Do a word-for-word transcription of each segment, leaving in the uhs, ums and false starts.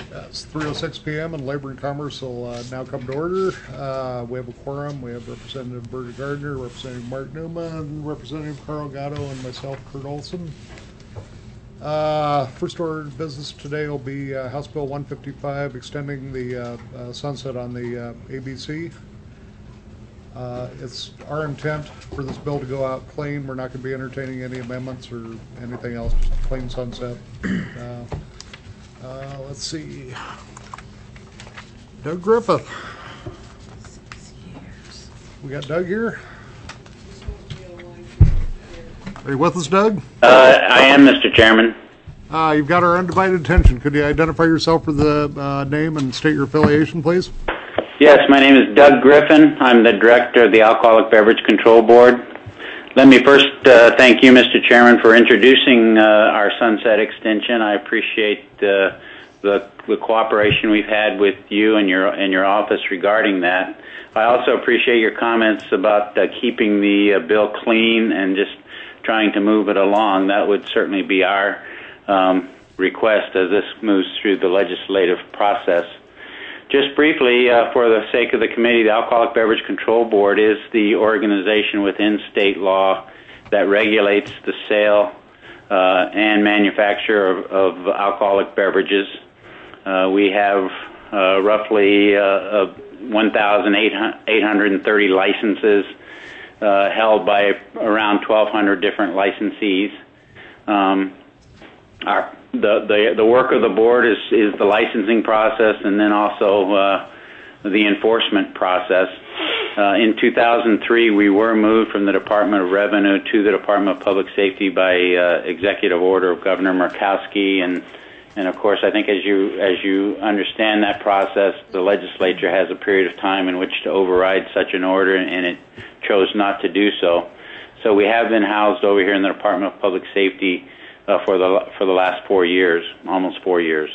It's three oh six p m and Labor and Commerce will uh, now come to order. Uh, we have a quorum. We have Representative Berta Gardner, Representative Mark Newman, Representative Carl Gatto, and myself, Kurt Olson. Uh, first order of business today will be uh, House Bill one fifty-five, extending the uh, uh, sunset on the uh, A B C. Uh, it's our intent for this bill to go out clean. We're not going to be entertaining any amendments or anything else, just a clean sunset. Uh, uh, let's see. Doug Griffith. Six years. We got Doug here. Are you with us, Doug? Uh, I am, Mister Chairman. Uh, you've got our undivided attention. Could you identify yourself for the uh, name and state your affiliation, please? Yes, my name is Doug Griffin. I'm the director of the Alcoholic Beverage Control Board. Let me first uh, thank you, Mister Chairman, for introducing uh, our sunset extension. I appreciate uh, the, the cooperation we've had with you and your and your office regarding that. I also appreciate your comments about uh, keeping the uh, bill clean and just trying to move it along. That would certainly be our um, request as this moves through the legislative process. Just briefly, uh, for the sake of the committee, the Alcoholic Beverage Control Board is the organization within state law that regulates the sale uh, and manufacture of, of alcoholic beverages. Uh, we have uh, roughly uh, one thousand eight hundred thirty licenses uh, held by around twelve hundred different licensees. Um, our The, the the work of the board is, is the licensing process and then also uh, the enforcement process. Uh, in two thousand three, we were moved from the Department of Revenue to the Department of Public Safety by uh, executive order of Governor Murkowski, and and of course, I think as you as you understand that process, the legislature has a period of time in which to override such an order, and it chose not to do so. So we have been housed over here in the Department of Public Safety Uh, for the for the last four years, almost four years.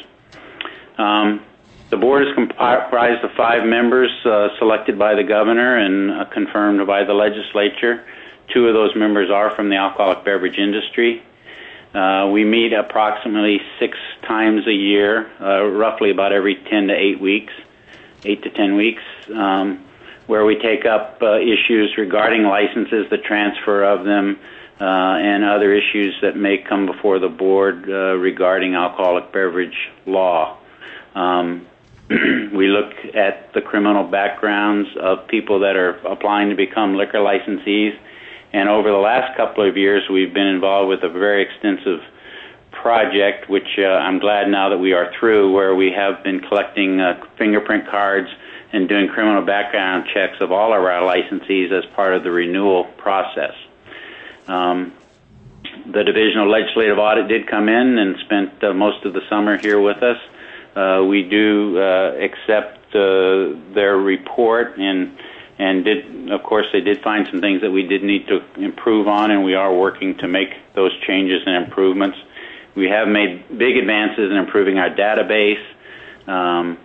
Um, the board is comprised of five members uh, selected by the governor and uh, confirmed by the legislature. Two of those members are from the alcoholic beverage industry. Uh, we meet approximately six times a year, uh, roughly about every ten to eight weeks, eight to ten weeks, um, where we take up uh, issues regarding licenses, the transfer of them, Uh, and other issues that may come before the board uh, regarding alcoholic beverage law. Um, we look at the criminal backgrounds of people that are applying to become liquor licensees, and over the last couple of years we've been involved with a very extensive project, which uh, I'm glad now that we are through, where we have been collecting uh, fingerprint cards and doing criminal background checks of all of our licensees as part of the renewal process. Um, the Division of Legislative Audit did come in and spent uh, most of the summer here with us. Uh, we do uh, accept uh, their report, and and did of course they did find some things that we did need to improve on, and we are working to make those changes and improvements. We have made big advances in improving our database, um,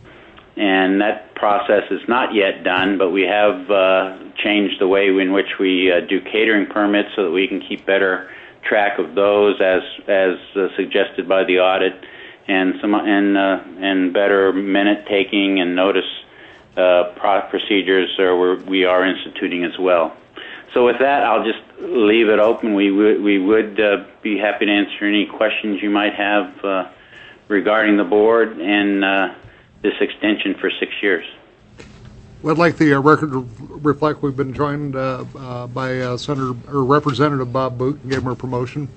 and that process is not yet done, but we have uh, changed the way in which we uh, do catering permits so that we can keep better track of those as as uh, suggested by the audit, and some and uh, and better minute taking and notice uh, pro procedures are where we are instituting as well. So with that, I'll just leave it open. We would we would uh, be happy to answer any questions you might have uh, regarding the board and Uh, this extension for six years. Well, I'd like the uh, record to reflect we've been joined uh, uh, by uh, Senator or Representative Bob Boot and gave him a promotion.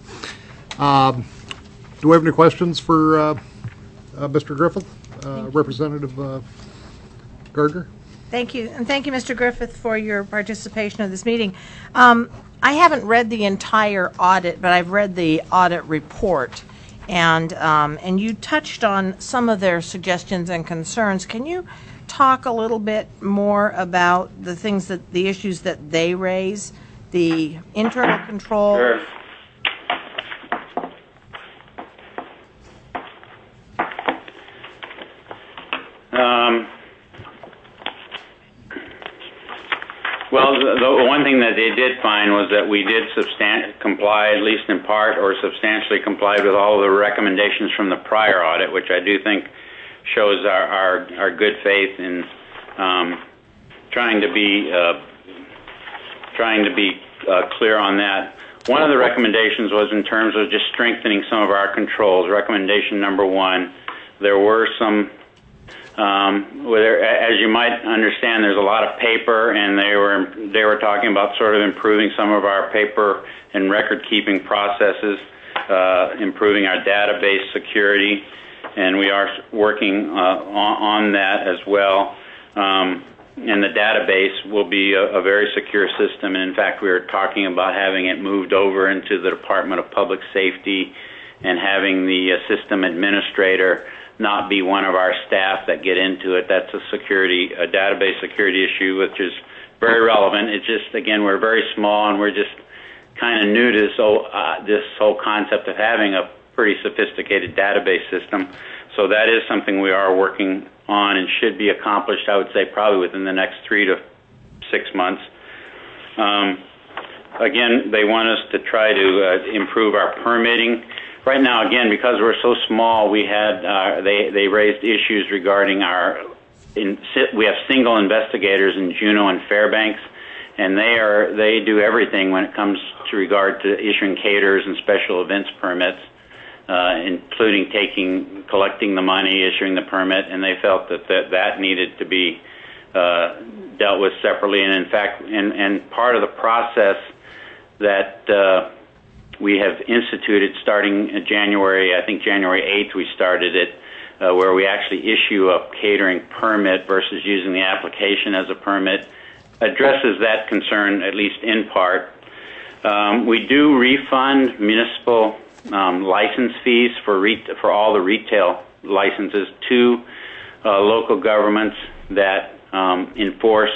Um, do we have any questions for uh, uh, Mister Griffith, uh, Representative uh, Gardner? Thank you, and thank you, Mister Griffith, for your participation in this meeting. Um, I haven't read the entire audit, but I've read the audit report. And um, and you touched on some of their suggestions and concerns. Can you talk a little bit more about the things that the issues that they raise, the internal control? Sure. Um, well, the, the one thing that they did find was that we did substan comply, at least in part, or substantially complied with all of the recommendations from the prior audit, which I do think shows our, our, our good faith in um, trying to be uh, trying to be uh, clear on that. One of the recommendations was in terms of just strengthening some of our controls. Recommendation number one, there were some, um, where, as you might understand, there's a lot of paper, and they were they were talking about sort of improving some of our paper and record-keeping processes, uh, improving our database security, and we are working uh, on, on that as well. Um, and the database will be a, a very secure system. And in fact, we were talking about having it moved over into the Department of Public Safety and having the uh, system administrator not be one of our staff that get into it. That's a security, a database security issue, which is very relevant. It's just, again, we're very small, and we're just kind of new to this whole, uh, this whole concept of having a pretty sophisticated database system. So that is something we are working on and should be accomplished, I would say, probably within the next three to six months. Um, again, they want us to try to uh, improve our permitting. Right now, again, because we're so small, we had uh, they they raised issues regarding our. In, we have single investigators in Juneau and Fairbanks, and they are they do everything when it comes to regard to issuing caterers and special events permits. Uh, including taking, collecting the money, issuing the permit, and they felt that that, that needed to be uh, dealt with separately. And in fact, and, and part of the process that uh, we have instituted starting in January, I think January eighth, we started it, uh, where we actually issue a catering permit versus using the application as a permit, addresses that concern, at least in part. Um, we do refund municipal Um, license fees for re- for all the retail licenses to uh, local governments that um, enforce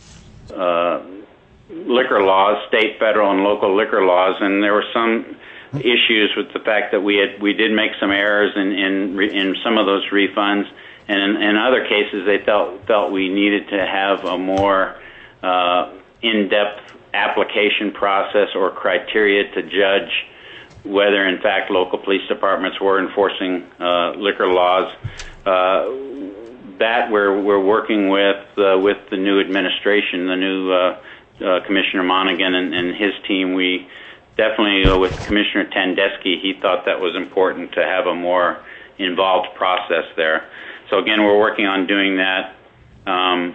uh, liquor laws, state, federal, and local liquor laws. And there were some issues with the fact that we had we did make some errors in in, re- in some of those refunds, and in, in other cases they felt felt we needed to have a more uh, in-depth application process or criteria to judge whether, in fact, local police departments were enforcing uh, liquor laws. Uh, that we're we're working with uh, with the new administration, the new uh, uh, Commissioner Monaghan and, and his team. We definitely, uh, with Commissioner Tandeschi, he thought that was important to have a more involved process there. So again, we're working on doing that. Um,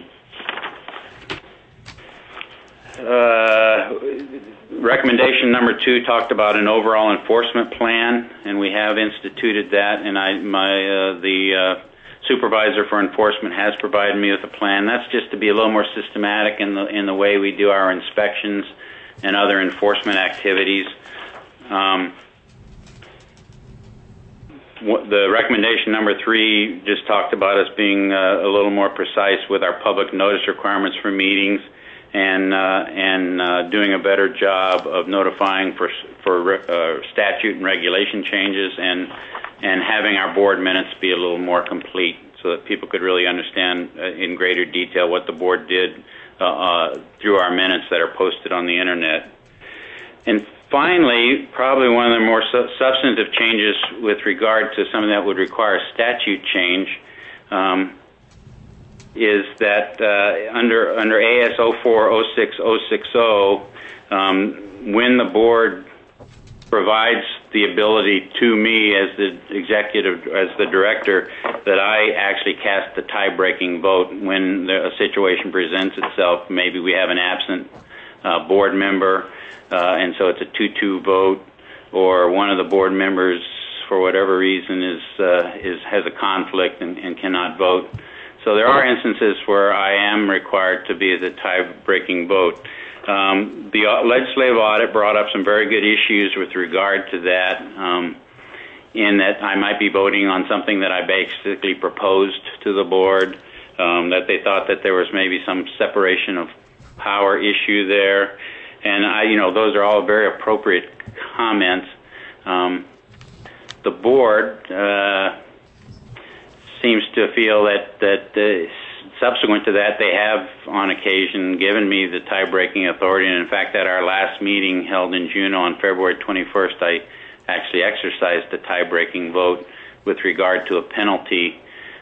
uh, Recommendation number two talked about an overall enforcement plan, and we have instituted that. And I, my, uh, the uh, supervisor for enforcement has provided me with a plan. That's just to be a little more systematic in the in the way we do our inspections and other enforcement activities. Um, the recommendation number three just talked about us being uh, a little more precise with our public notice requirements for meetings, and uh, and uh, doing a better job of notifying for for uh, statute and regulation changes, and and having our board minutes be a little more complete, so that people could really understand uh, in greater detail what the board did uh, uh, through our minutes that are posted on the internet. And finally, probably one of the more su- substantive changes with regard to something that would require a statute change. Um, is that uh, under under A S oh four oh six oh six oh, um, when the board provides the ability to me as the executive, as the director, that I actually cast the tie-breaking vote when the, a situation presents itself. Maybe we have an absent uh, board member, uh, and so it's a two two vote, or one of the board members, for whatever reason, is uh, is has a conflict and, and cannot vote. So there are instances where I am required to be the tie-breaking vote. Um, the legislative audit brought up some very good issues with regard to that, um, in that I might be voting on something that I basically proposed to the board, um, that they thought that there was maybe some separation of power issue there. And, I, you know, those are all very appropriate comments. Um, the board uh, seems to feel that, that uh, subsequent to that, they have on occasion given me the tie-breaking authority. And in fact, at our last meeting held in Juneau on February twenty-first, I actually exercised the tie-breaking vote with regard to a penalty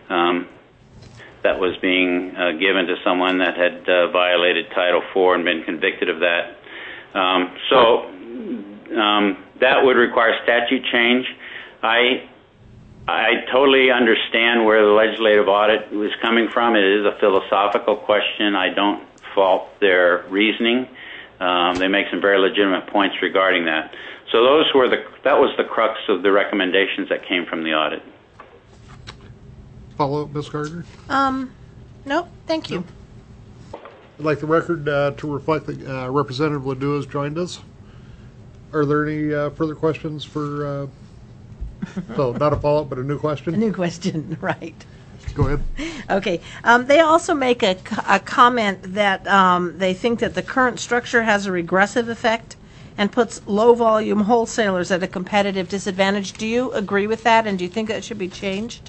um, that was being uh, given to someone that had uh, violated Title four and been convicted of that. Um, so um, that would require statute change. I I totally understand where the legislative audit was coming from. It is a philosophical question. I don't fault their reasoning. Um, they make some very legitimate points regarding that. So those were the that was the crux of the recommendations that came from the audit. Follow up, Miz Gardner? Um, no, thank you. I'd like the record uh, to reflect that uh, Representative Ledoux has joined us. Are there any uh, further questions for, uh, so not a follow-up, but a new A question? new question, right. Go ahead. Okay. Um, they also make a, a comment that um, they think that the current structure has a regressive effect and puts low-volume wholesalers at a competitive disadvantage. Do you agree with that, and do you think that should be changed?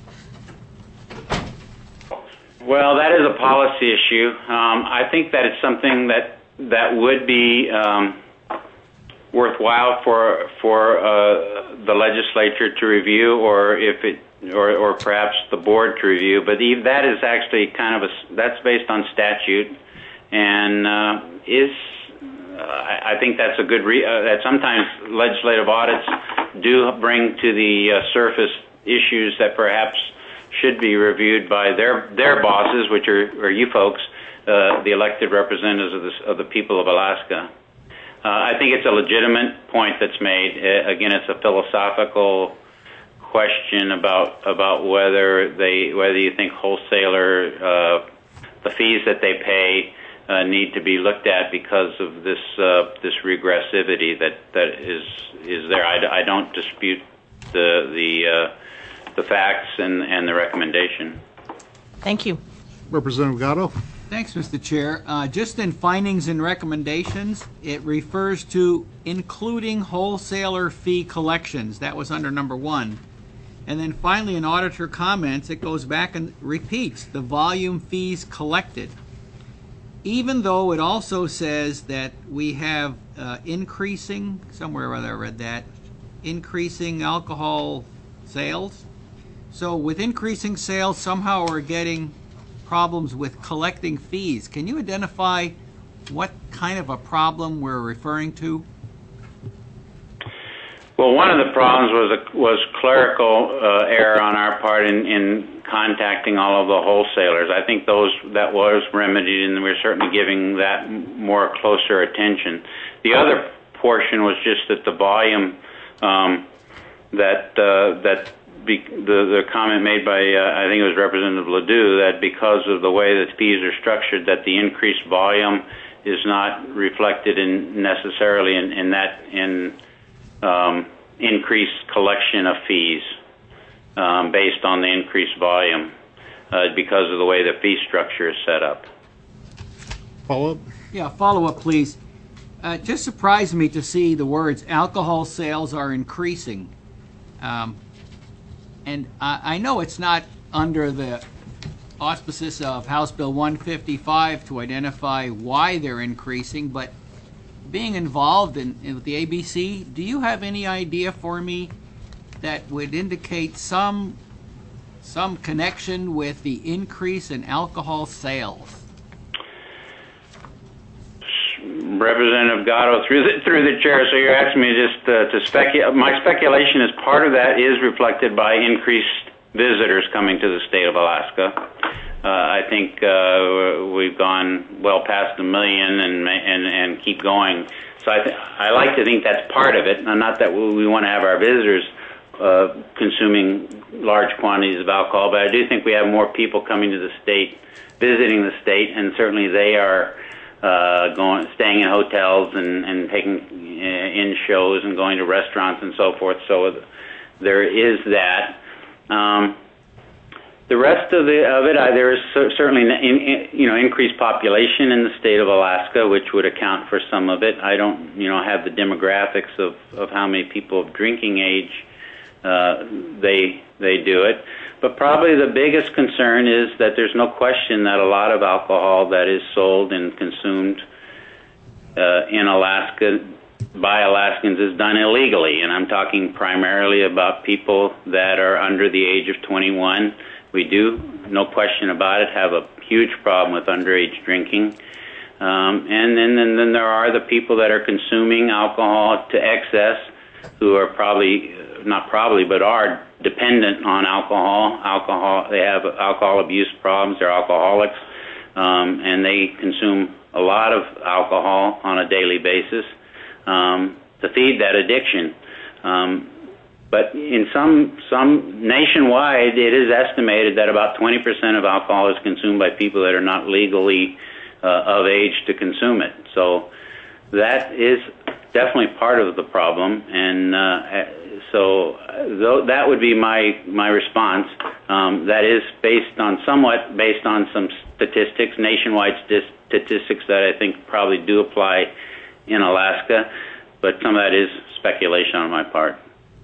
Well, that is a policy issue. Um, I think that it's something that that would be um, worthwhile for for uh, the legislature to review, or if it, or, or perhaps the board to review. But even that is actually kind of a that's based on statute, and uh, is uh, I, I think that's a good re- uh, that sometimes legislative audits do bring to the uh, surface issues that perhaps should be reviewed by their their bosses, which are, are you folks, uh, the elected representatives of, this, of the people of Alaska. Uh, I think it's a legitimate point that's made. Uh, again, it's a philosophical question about about whether they whether you think wholesaler uh, the fees that they pay uh, need to be looked at because of this uh, this regressivity that, that is is there. I, I don't dispute the the uh, the facts and, and the recommendation. Thank you. Representative Gatto? Thanks, Mister Chair. Uh, just in findings and recommendations, it refers to including wholesaler fee collections. That was under number one. And then finally, in auditor comments, it goes back and repeats the volume fees collected. Even though it also says that we have uh, increasing, somewhere or other I read that, increasing alcohol sales. So with increasing sales, somehow we're getting problems with collecting fees. Can you identify what kind of a problem we're referring to? Well, one of the problems was a, was clerical uh, error on our part in, in contacting all of the wholesalers. I think those that was remedied, and we're certainly giving that more closer attention. The other portion was just that the volume um, that uh, that. Be, the, the comment made by, uh, I think it was Representative Ledoux, that because of the way that fees are structured, that the increased volume is not reflected in necessarily in, in that in um, increased collection of fees um, based on the increased volume uh, because of the way the fee structure is set up. Follow up? Yeah, follow up, please. Uh, it just surprised me to see the words alcohol sales are increasing. Um, And I, I know it's not under the auspices of House Bill one fifty-five to identify why they're increasing, but being involved in, in the A B C, do you have any idea for me that would indicate some some connection with the increase in alcohol sales? Representative Gatto, through the, through the chair, so you're asking me just uh, to speculate. My speculation is part of that is reflected by increased visitors coming to the state of Alaska. Uh, I think uh, we've gone well past a million and and, and keep going. So I, th- I like to think that's part of it, and not that we, we want to have our visitors uh, consuming large quantities of alcohol, but I do think we have more people coming to the state, visiting the state, and certainly they are Uh, going, staying in hotels and, and taking uh, in shows and going to restaurants and so forth. So there is that. Um, the rest of the of it, uh, there is certainly in, in, you know increased population in the state of Alaska, which would account for some of it. I don't you know have the demographics of, of how many people of drinking age uh, they they do it. But probably the biggest concern is that there's no question that a lot of alcohol that is sold and consumed uh, in Alaska by Alaskans is done illegally. And I'm talking primarily about people that are under the age of twenty-one We do, no question about it, have a huge problem with underage drinking. Um, and then, and then there are the people that are consuming alcohol to excess who are probably, not probably, but are dependent on alcohol. Alcohol, they have alcohol abuse problems, they're alcoholics, um, and they consume a lot of alcohol on a daily basis um, to feed that addiction. Um, but in some, some nationwide, it is estimated that about twenty percent of alcohol is consumed by people that are not legally uh, of age to consume it. So that is definitely part of the problem, and uh, so th- that would be my my response. Um, that is based on somewhat based on some statistics, nationwide st- statistics that I think probably do apply in Alaska, but some of that is speculation on my part.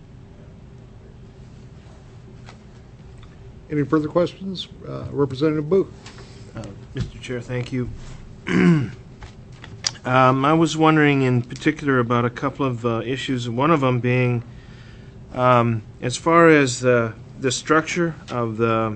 Any further questions? Uh, Representative Booth. Uh, Mister Chair, thank you. um, I was wondering in particular about a couple of uh, issues, one of them being um, as far as the, the structure of the,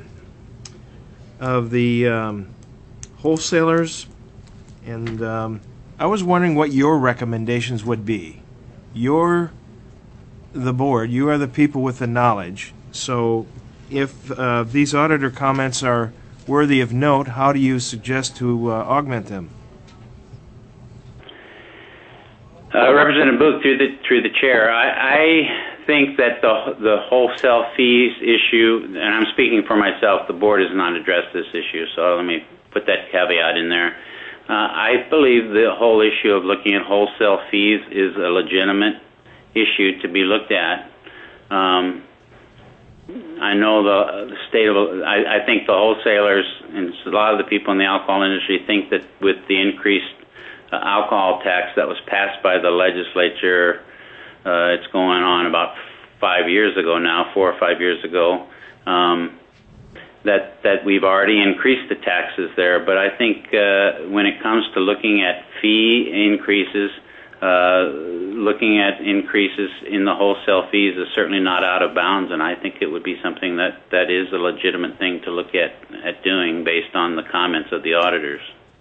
of the um, wholesalers, and um, I was wondering what your recommendations would be. You're the board, you are the people with the knowledge, so if uh, these auditor comments are worthy of note, how do you suggest to uh, augment them? Uh, Representative Booth, through the through the chair, I, I think that the the wholesale fees issue, and I'm speaking for myself, the board has not addressed this issue, so let me put that caveat in there. Uh, I believe the whole issue of looking at wholesale fees is a legitimate issue to be looked at. Um, I know the, the state of, I, I think the wholesalers and a lot of the people in the alcohol industry think that with the increased uh, alcohol tax that was passed by the legislature, uh, it's going on about five years ago now, four or five years ago, um, that, that we've already increased the taxes there. But I think uh, when it comes to looking at fee increases, Uh, looking at increases in the wholesale fees is certainly not out of bounds, and I think it would be something that, that is a legitimate thing to look at, at doing based on the comments of the auditors.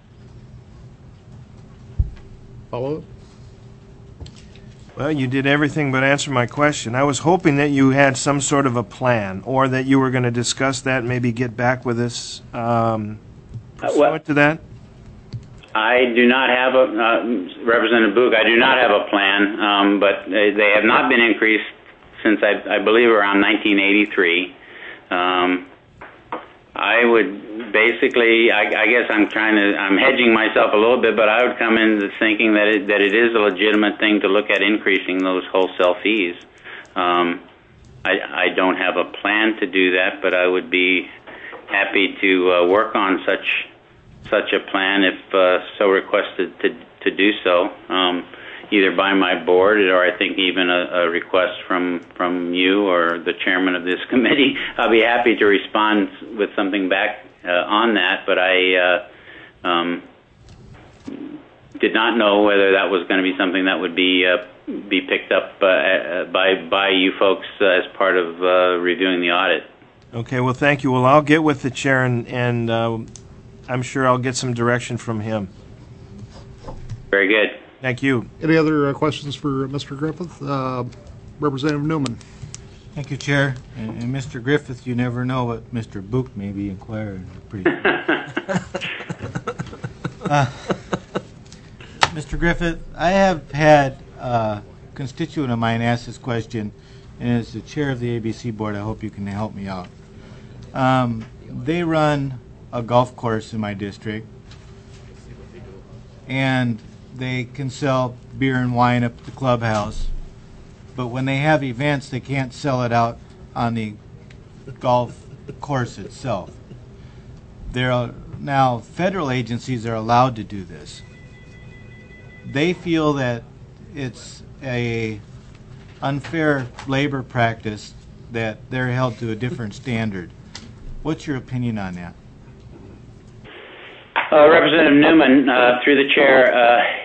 Follow up? Well, you did everything but answer my question. I was hoping that you had some sort of a plan, or that you were going to discuss that, maybe get back with us um, pursuant well, to that. I do not have a, uh, Representative Boog, I do not have a plan, um, but they have not been increased since, I, I believe, around nineteen eighty-three. Um, I would basically, I, I guess I'm trying to, I'm hedging myself a little bit, but I would come in thinking that it, that it is a legitimate thing to look at increasing those wholesale fees. Um, I, I don't have a plan to do that, but I would be happy to uh, work on such such a plan if uh, so requested to to do so, um, either by my board or I think even a, a request from from you or the chairman of this committee. I'll be happy to respond with something back uh, on that, but I uh, um, did not know whether that was going to be something that would be uh, be picked up uh, by by you folks uh, as part of uh, reviewing the audit. Okay, well, thank you. Well, I'll get with the chair, and, and uh, I'm sure I'll get some direction from him. Very good. Thank you. Any other uh, questions for Mister Griffith? Uh, Representative Newman. Thank you, Chair. And, and Mister Griffith, you never know what Mister Book may be inquiring. Pretty uh, Mister Griffith, I have had a constituent of mine ask this question, and as the chair of the A B C board, I hope you can help me out. Um, they run a golf course in my district, and they can sell beer and wine up at the clubhouse, but when they have events, they can't sell it out on the golf course itself. There are now federal agencies are allowed to do this. They feel that it's a unfair labor practice, that they're held to a different standard. What's your opinion on that? Uh, Representative Newman, uh, through the chair, uh,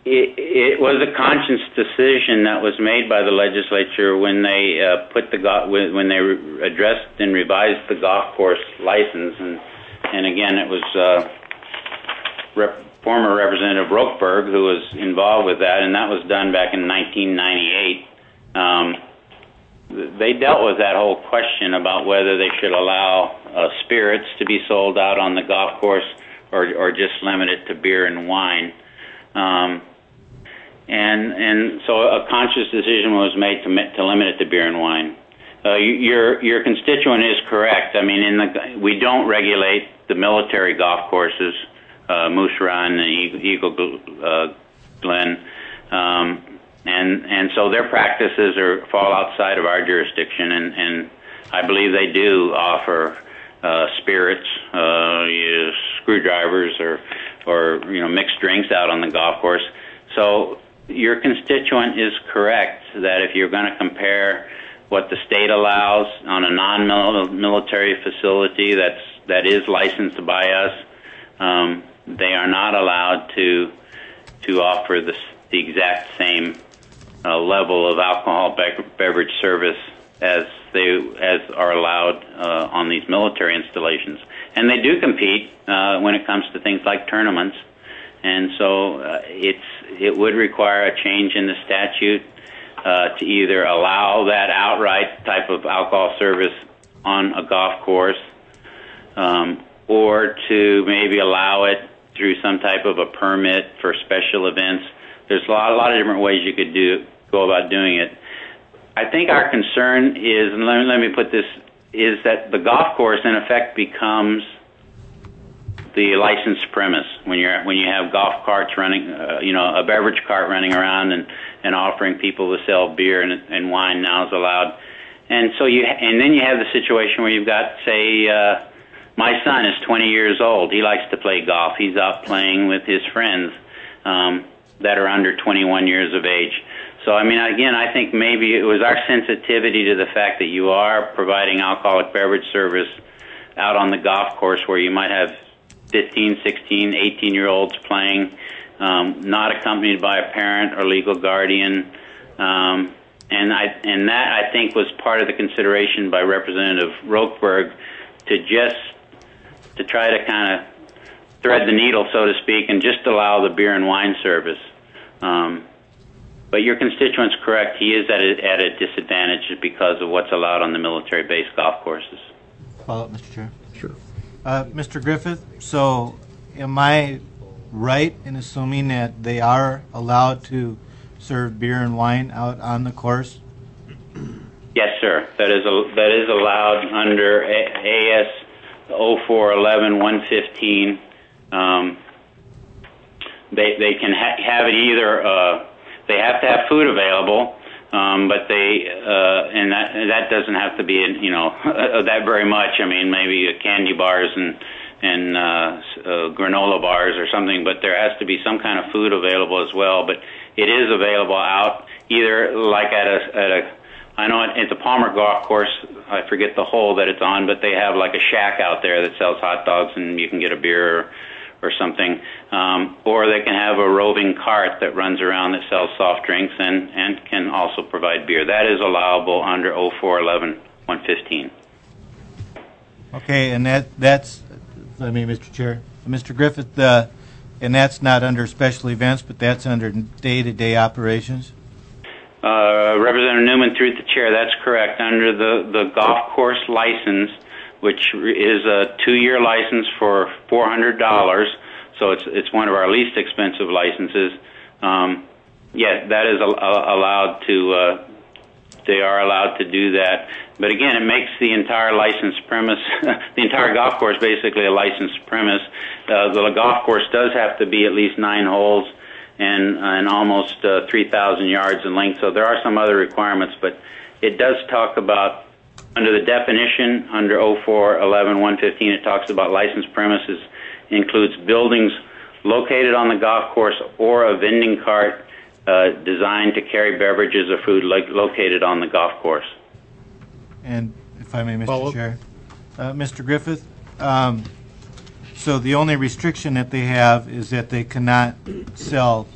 It, it was a conscious decision that was made by the legislature when they uh, put the go- when they re- addressed and revised the golf course license, and and again it was uh, rep- former Representative Rokeberg who was involved with that, and that was done back in nineteen ninety-eight. Um, they dealt with that whole question about whether they should allow uh, spirits to be sold out on the golf course or or just limit it to beer and wine. Um, and and so a conscious decision was made to to limit it to beer and wine. Uh, your your constituent is correct. I mean, in the we don't regulate the military golf courses, uh, Moose Run and Eagle uh, Glen, um, and and so their practices are fall outside of our jurisdiction, and, and I believe they do offer uh, spirits, uh, you know, screwdrivers, or or you know mixed drinks out on the golf course. So your constituent is correct that if you're going to compare what the state allows on a non-military facility that's that is licensed by us, um, they are not allowed to to offer the the exact same uh, level of alcohol be- beverage service as they as are allowed uh, on these military installations. And they do compete uh, when it comes to things like tournaments. And so uh, it's it would require a change in the statute uh, to either allow that outright type of alcohol service on a golf course, um, or to maybe allow it through some type of a permit for special events. There's a lot, a lot of different ways you could do go about doing it. I think our concern is, and let me, let me put this, is that the golf course in effect becomes the licensed premise when you're when you have golf carts running, uh, you know, a beverage cart running around and, and offering people to sell beer and, and wine now is allowed, and so you and then you have the situation where you've got, say, uh, my son is twenty years old. He likes to play golf. He's out playing with his friends um, that are under twenty-one years of age. So, I mean, again, I think maybe it was our sensitivity to the fact that you are providing alcoholic beverage service out on the golf course where you might have fifteen, sixteen, eighteen-year-olds playing, um, not accompanied by a parent or legal guardian. Um, and I and that, I think, was part of the consideration by Representative Rokeberg to just to try to kind of thread the needle, so to speak, and just allow the beer and wine service. Um, but your constituent's correct. He is at a, at a disadvantage because of what's allowed on the military-based golf courses. Follow up, Mister Chair. Sure. Uh, Mister Griffith, so am I right in assuming that they are allowed to serve beer and wine out on the course? Yes, sir. That is a, that is allowed under A S oh four eleven one fifteen. Um, they they can ha- have it either. Uh, they have to have food available, um, but they uh, and that that doesn't have to be you know that very much. I mean, maybe candy bars and and uh, uh, granola bars or something. But there has to be some kind of food available as well. But it is available out either like at a at a I know at the Palmer Golf Course, I forget the hole that it's on, but they have like a shack out there that sells hot dogs and you can get a beer or, or something. Um, or they can have a roving cart that runs around that sells soft drinks and, and can also provide beer. That is allowable under oh four eleven one fifteen. Okay, and that that's, I mean, Mister Chair, Mister Griffith, uh, and that's not under special events, but that's under day-to-day operations? Uh, Representative Newman, through the chair, that's correct. Under the, the golf course license, which is a two-year license for four hundred dollars, so it's it's one of our least expensive licenses. Um, yes, that is al- allowed to. Uh, they are allowed to do that, but again, it makes the entire licensed premise, the entire golf course, basically a licensed premise. Uh, the golf course does have to be at least nine holes and and almost uh, three thousand yards in length. So there are some other requirements, but it does talk about, under the definition, under oh four eleven one fifteen, it talks about licensed premises includes buildings located on the golf course or a vending cart uh, designed to carry beverages or food lo- located on the golf course. And if I may, Mister Follow. Chair, uh, Mister Griffith, um, so the only restriction that they have is that they cannot sell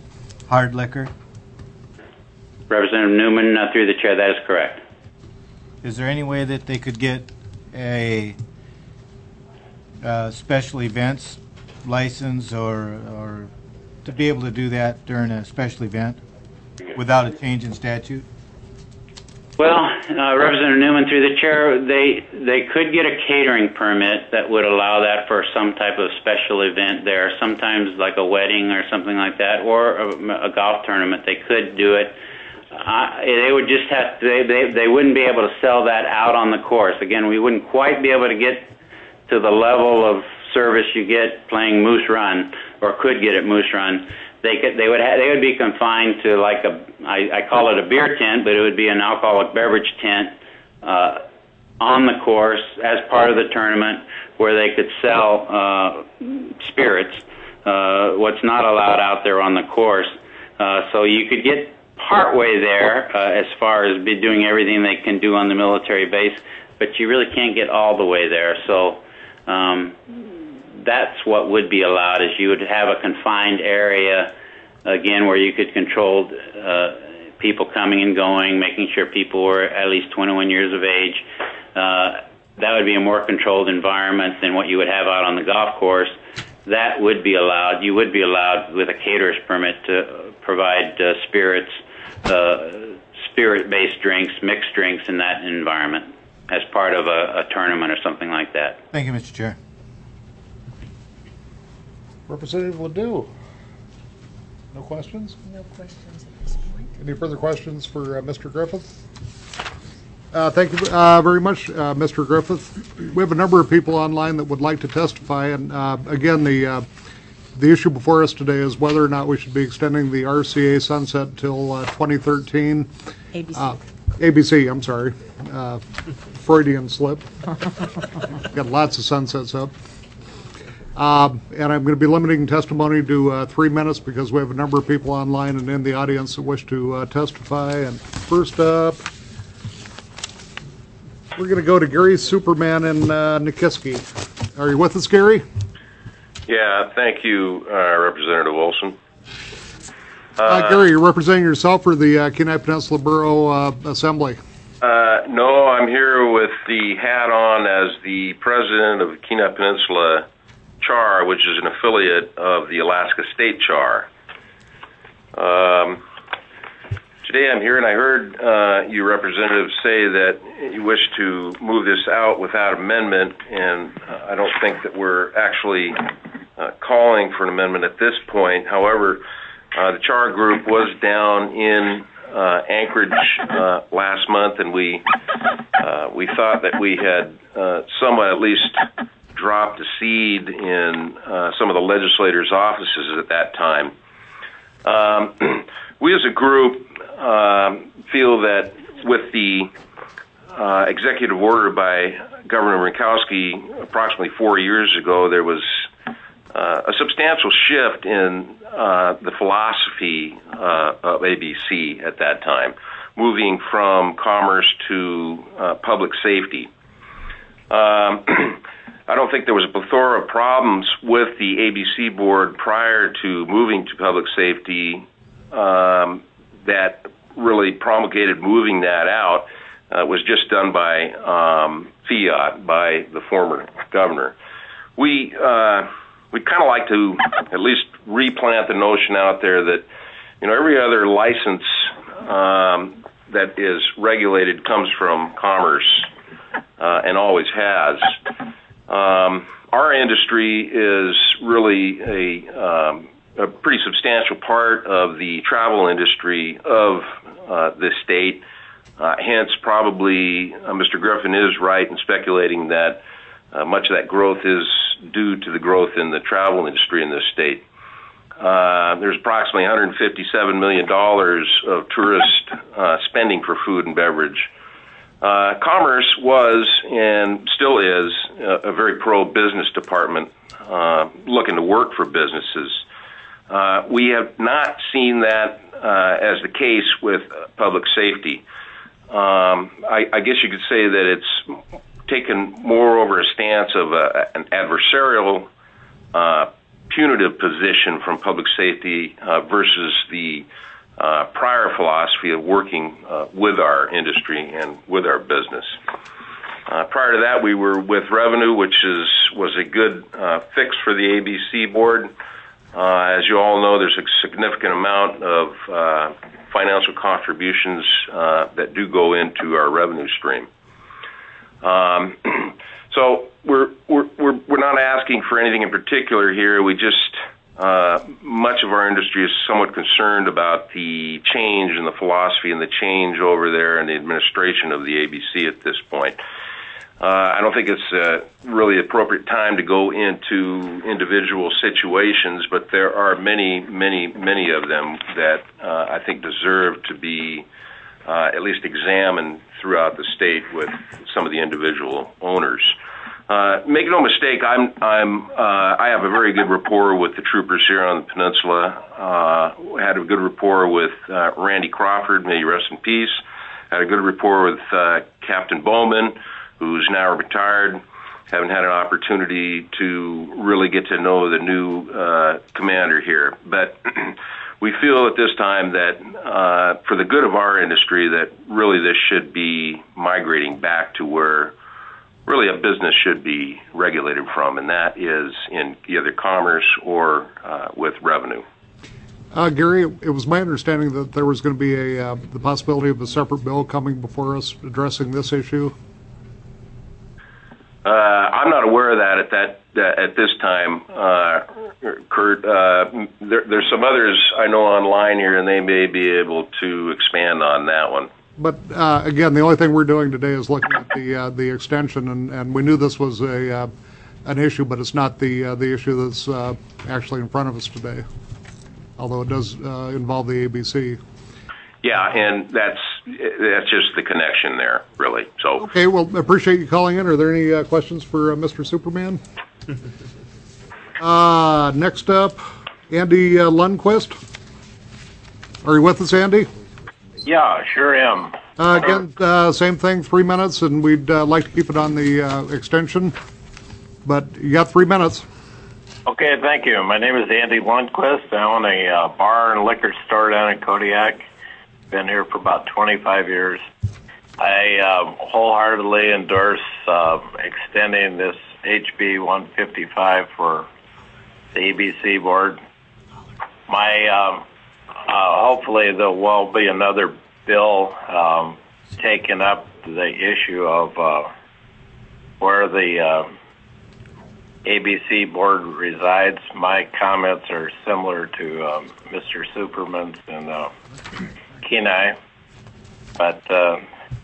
hard liquor. Representative Newman, uh, through the chair, that is correct. Is there any way that they could get a uh, special events license or, or to be able to do that during a special event without a change in statute? Well, uh, Representative Newman, through the chair, they they could get a catering permit that would allow that for some type of special event there, sometimes like a wedding or something like that, or a, a golf tournament. They could do it. Uh, they would just have to, they, they they wouldn't be able to sell that out on the course. Again, we wouldn't quite be able to get to the level of service you get playing Moose Run, or could get at Moose Run. They could, they would, ha- they would be confined to like a, I, I call it a beer tent, but it would be an alcoholic beverage tent uh, on the course as part of the tournament, where they could sell uh, spirits. Uh, what's not allowed out there on the course, uh, so you could get partway there uh, as far as be doing everything they can do on the military base, but you really can't get all the way there. So. Um, That's what would be allowed, is you would have a confined area, again, where you could control uh, people coming and going, making sure people were at least twenty-one years of age. Uh, that would be a more controlled environment than what you would have out on the golf course. That would be allowed. You would be allowed with a caterer's permit to provide uh, spirits, uh, spirit-based drinks, mixed drinks in that environment as part of a, a tournament or something like that. Thank you, Mister Chair. Representative Ledoux. No questions? No questions at this point. Any further questions for uh, Mister Griffith? Uh, thank you uh, very much, uh, Mister Griffith. We have a number of people online that would like to testify, and uh, again, the uh, the issue before us today is whether or not we should be extending the R C A sunset till uh, twenty thirteen. A B C. Uh, A B C, I'm sorry. Uh, Freudian slip. Got lots of sunsets up. Uh, and I'm going to be limiting testimony to uh, three minutes because we have a number of people online and in the audience that wish to uh, testify. And first up, we're going to go to Gary Superman in uh, Nikiski. Are you with us, Gary? Yeah, thank you, uh, Representative Olson. Uh, Uh, Gary, you're representing yourself for the uh, Kenai Peninsula Borough uh, Assembly. Uh, no, I'm here with the hat on as the president of Kenai Peninsula C H A R, which is an affiliate of the Alaska State C H A R. Um, today I'm here, and I heard uh, you representatives say that you wish to move this out without amendment, and uh, I don't think that we're actually uh, calling for an amendment at this point. However, uh, the C H A R group was down in uh, Anchorage uh, last month, and we uh, we thought that we had uh, somewhat at least dropped a seed in uh, some of the legislators' offices at that time. Um, we as a group um, feel that with the uh, executive order by Governor Murkowski approximately four years ago, there was uh, a substantial shift in uh, the philosophy uh, of A B C at that time, moving from commerce to uh, public safety. Um, I don't think there was a plethora of problems with the A B C board prior to moving to public safety um, that really promulgated moving that out. Uh, was just done by um, fiat by the former governor. We uh, we'd kind of like to at least replant the notion out there that, you know, every other license um, that is regulated comes from commerce uh, and always has. Um, our industry is really a, um, a pretty substantial part of the travel industry of uh, this state. Uh, hence, probably uh, Mister Griffin is right in speculating that uh, much of that growth is due to the growth in the travel industry in this state. Uh, there's approximately one hundred fifty-seven million dollars of tourist uh, spending for food and beverage. Uh, Commerce was and still is a, a very pro-business department uh, looking to work for businesses. Uh, we have not seen that uh, as the case with uh, public safety. Um, I, I guess you could say that it's taken more over a stance of a, an adversarial uh, punitive position from public safety uh, versus the uh, prior philosophy of working uh, with our industry and with our business. Uh, prior to that, we were with Revenue, which is was a good uh, fix for the A B C board. Uh, as you all know, there's a significant amount of uh, financial contributions uh, that do go into our revenue stream. Um, so we're, we're we're we're not asking for anything in particular here. We just uh, much of our industry is somewhat concerned about the change in the philosophy and the change over there in the administration of the A B C at this point. Uh, I don't think it's uh, really appropriate time to go into individual situations, but there are many, many, many of them that uh, I think deserve to be uh, at least examined throughout the state with some of the individual owners. Uh, make no mistake, I'm, I'm, uh, I have a very good rapport with the troopers here on the peninsula. Uh, had a good rapport with uh, Randy Crawford, may he rest in peace. Had a good rapport with uh, Captain Bowman, who's now retired. Haven't had an opportunity to really get to know the new uh, commander here. But we feel at this time that uh, for the good of our industry, that really this should be migrating back to where really a business should be regulated from, and that is in either commerce or uh, with revenue. Uh, Gary, it was my understanding that there was going to be a uh, the possibility of a separate bill coming before us addressing this issue. Uh, I'm not aware of that at that uh, at this time, uh, Kurt. Uh, there, there's some others I know online here, and they may be able to expand on that one. But uh, again, the only thing we're doing today is looking at the uh, the extension, and, and we knew this was a uh, an issue, but it's not the uh, the issue that's uh, actually in front of us today. Although it does uh, involve the A B C. Yeah, and that's that's just the connection there, really. So okay, well, appreciate you calling in. Are there any uh, questions for uh, Mister Superman? uh, next up, Andy uh, Lundquist. Are you with us, Andy? Yeah, sure am. Uh, again, uh, same thing, three minutes, and we'd uh, like to keep it on the uh, extension. But you got three minutes. Okay, thank you. My name is Andy Lundquist. I own a uh, bar and liquor store down in Kodiak. Been here for about twenty-five years. I uh, wholeheartedly endorse uh, extending this H B one fifty-five for the A B C board. My uh, uh, hopefully there will be another bill um, taking up the issue of uh, where the uh, A B C board resides. My comments are similar to um, Mister Superman's and uh, Kenai, but uh,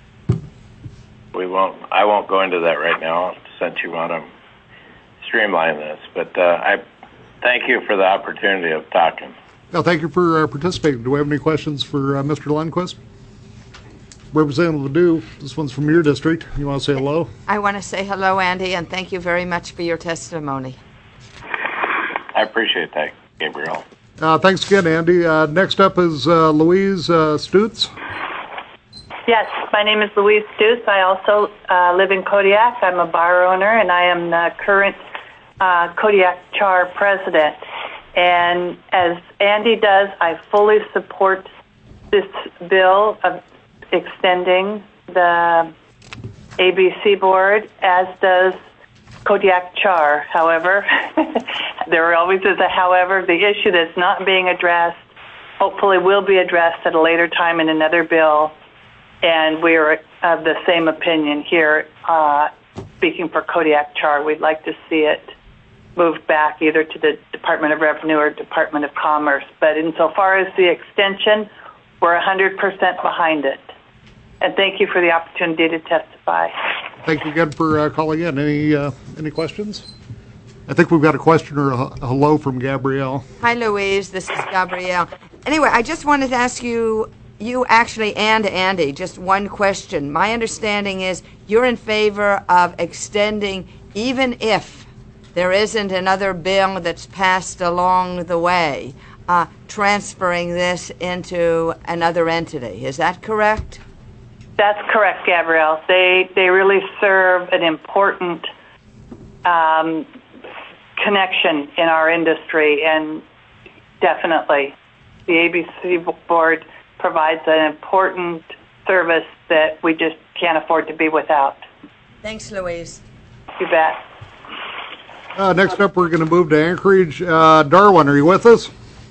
we won't. I won't go into that right now since you want to streamline this. But uh, I thank you for the opportunity of talking. Well, thank you for uh, participating. Do we have any questions for uh, Mister Lundquist? Representative Ledoux, this one's from your district. You want to say hello? I want to say hello, Andy, and thank you very much for your testimony. I appreciate that, Gabriel. Uh, thanks again, Andy. Uh, next up is uh, Louise uh, Stutz. Yes, my name is Louise Stutz. I also uh, live in Kodiak. I'm a bar owner, and I am the current uh, Kodiak C H A R president. And as Andy does, I fully support this bill of extending the A B C board, as does Kodiak C H A R. However, there always is a however. The issue that's not being addressed hopefully will be addressed at a later time in another bill, and we are of the same opinion here. Uh, speaking for Kodiak C H A R, we'd like to see it moved back either to the Department of Revenue or Department of Commerce. But insofar as the extension, we're one hundred percent behind it. And thank you for the opportunity to testify. Thank you again for uh, calling in. Any uh, any questions? I think we've got a question or a, a hello from Gabrielle. Hi, Louise. This is Gabrielle. Anyway, I just wanted to ask you, you actually and Andy, just one question. My understanding is you're in favor of extending even if there isn't another bill that's passed along the way, uh, transferring this into another entity. Is that correct? That's correct, Gabrielle. They they really serve an important um, connection in our industry, and definitely the A B C board provides an important service that we just can't afford to be without. Thanks, Louise. You bet. Uh, next up, we're going to move to Anchorage. Uh, Darwin, are you with us?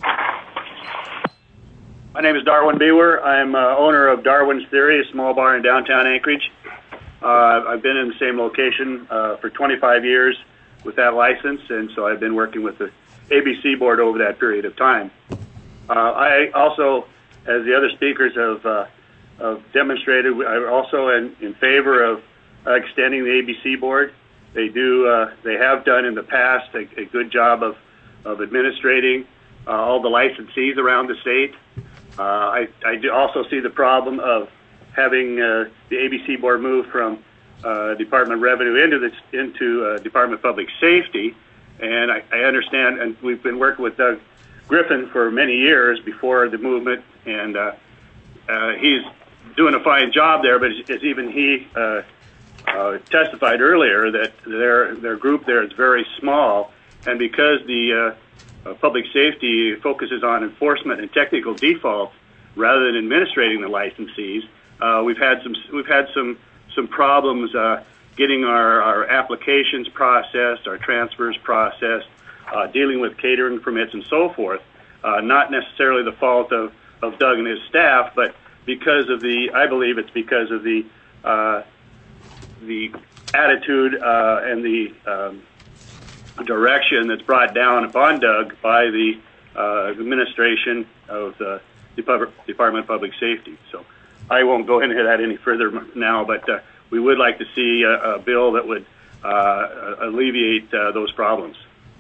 My name is Darwin Bewer. I'm uh, owner of Darwin's Theory, a small bar in downtown Anchorage. Uh, I've been in the same location uh, for twenty-five years with that license, and so I've been working with the A B C board over that period of time. Uh, I also, as the other speakers have, uh, have demonstrated, I'm also in, in favor of uh, extending the A B C board. They do, uh, they have done in the past a, a good job of, of administrating uh, all the licensees around the state. Uh, I, I do also see the problem of having uh, the A B C board move from uh, Department of Revenue into the, into uh, Department of Public Safety, and I, I understand, and we've been working with Doug Griffin for many years before the movement, and uh, uh, he's doing a fine job there. But as, as even he uh, uh, testified earlier, that their their group there is very small, and because the uh, uh, public safety focuses on enforcement and technical defaults rather than administrating the licensees, uh, we've had some we've had some some problems uh, getting our, our applications processed, our transfers processed, uh, dealing with catering permits and so forth. Uh, not necessarily the fault of, of Doug and his staff, but because of the, I believe it's because of the uh, the attitude uh, and the um, direction that's brought down upon Doug by the uh, administration of the Department of Public Safety. So I won't go into that any further now, but uh, we would like to see a, a bill that would uh, alleviate uh, those problems.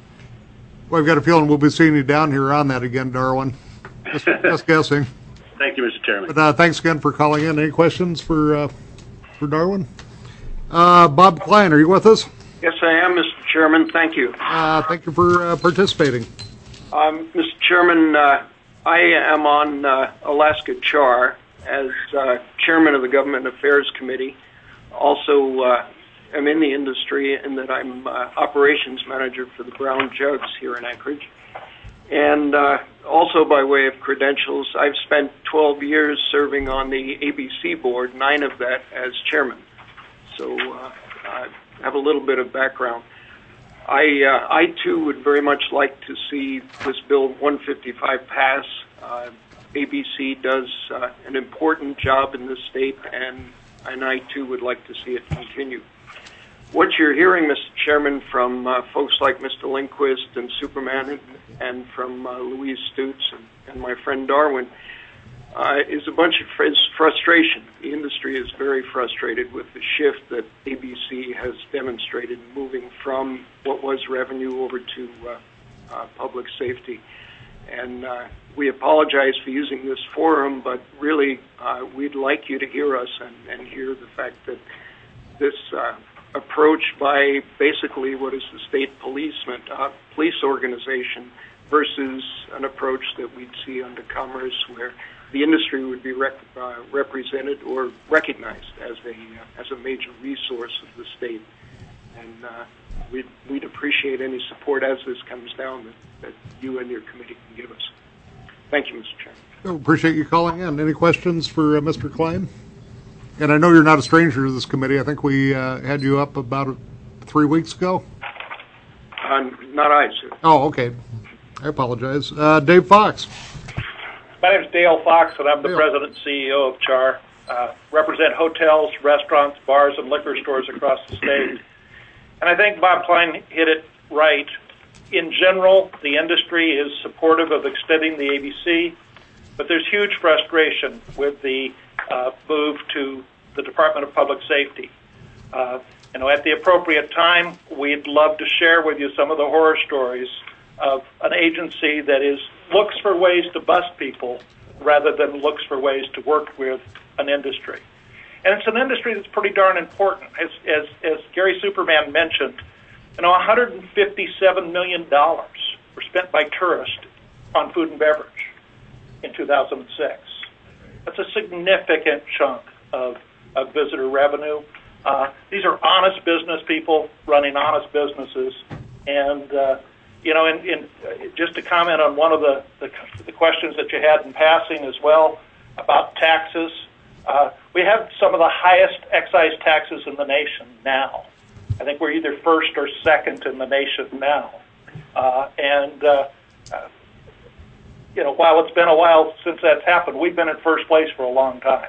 Well, I've got a feeling we'll be seeing you down here on that again, Darwin. Just, just guessing. Thank you, Mister Chairman. But, uh, thanks again for calling in. Any questions for uh, for Darwin? Uh, Bob Klein, are you with us? Yes, I am, Mister Chairman. Thank you. Uh, thank you for uh, participating. Um, Mister Chairman, uh, I am on uh, Alaska C H A R as uh, chairman of the Government Affairs Committee. Also, uh, I'm in the industry in that I'm uh, operations manager for the Brown Jugs here in Anchorage. And uh, also by way of credentials, I've spent twelve years serving on the A B C board, nine of that as chairman. So uh, I have a little bit of background. I, uh, I too would very much like to see this Bill one fifty-five pass. Uh, A B C does uh, an important job in this state, and, and I too would like to see it continue. What you're hearing, Mister Chairman, from uh, folks like Mister Lindquist and Superman and, and from uh, Louise Stutz and, and my friend Darwin uh, is a bunch of fr- frustration. The industry is very frustrated with the shift that A B C has demonstrated moving from what was revenue over to uh, uh, public safety. And uh, we apologize for using this forum, but really uh, we'd like you to hear us and, and hear the fact that this uh, approach by basically what is the state policeman, uh, police organization versus an approach that we'd see under Commerce where the industry would be rec- uh, represented or recognized as a uh, as a major resource of the state. And uh, we'd, we'd appreciate any support as this comes down that, that you and your committee can give us. Thank you, Mister Chairman. I appreciate you calling in. Any questions for uh, Mister Klein? And I know you're not a stranger to this committee. I think we uh, had you up about uh, three weeks ago. Uh, not I, sir. Oh, okay. I apologize. Uh, Dave Fox. My name is Dale Fox, and I'm the Dale. president and C E O of C H A R. Uh, represent hotels, restaurants, bars, and liquor stores across the state. And I think Bob Klein hit it right. In general, the industry is supportive of extending the A B C, but there's huge frustration with the uh, move to the Department of Public Safety. Uh, you know, at the appropriate time, we'd love to share with you some of the horror stories of an agency that is looks for ways to bust people rather than looks for ways to work with an industry. And it's an industry that's pretty darn important. As, as, as Gary Superman mentioned, you know, one hundred fifty-seven million dollars were spent by tourists on food and beverage in two thousand six. That's a significant chunk of, of visitor revenue. Uh, these are honest business people running honest businesses, And, uh, you know, in, in, uh, just to comment on one of the, the, the questions that you had in passing as well about taxes, uh, we have some of the highest excise taxes in the nation now. I think we're either first or second in the nation now. Uh, and, uh, uh, you know, while it's been a while since that's happened, we've been in first place for a long time.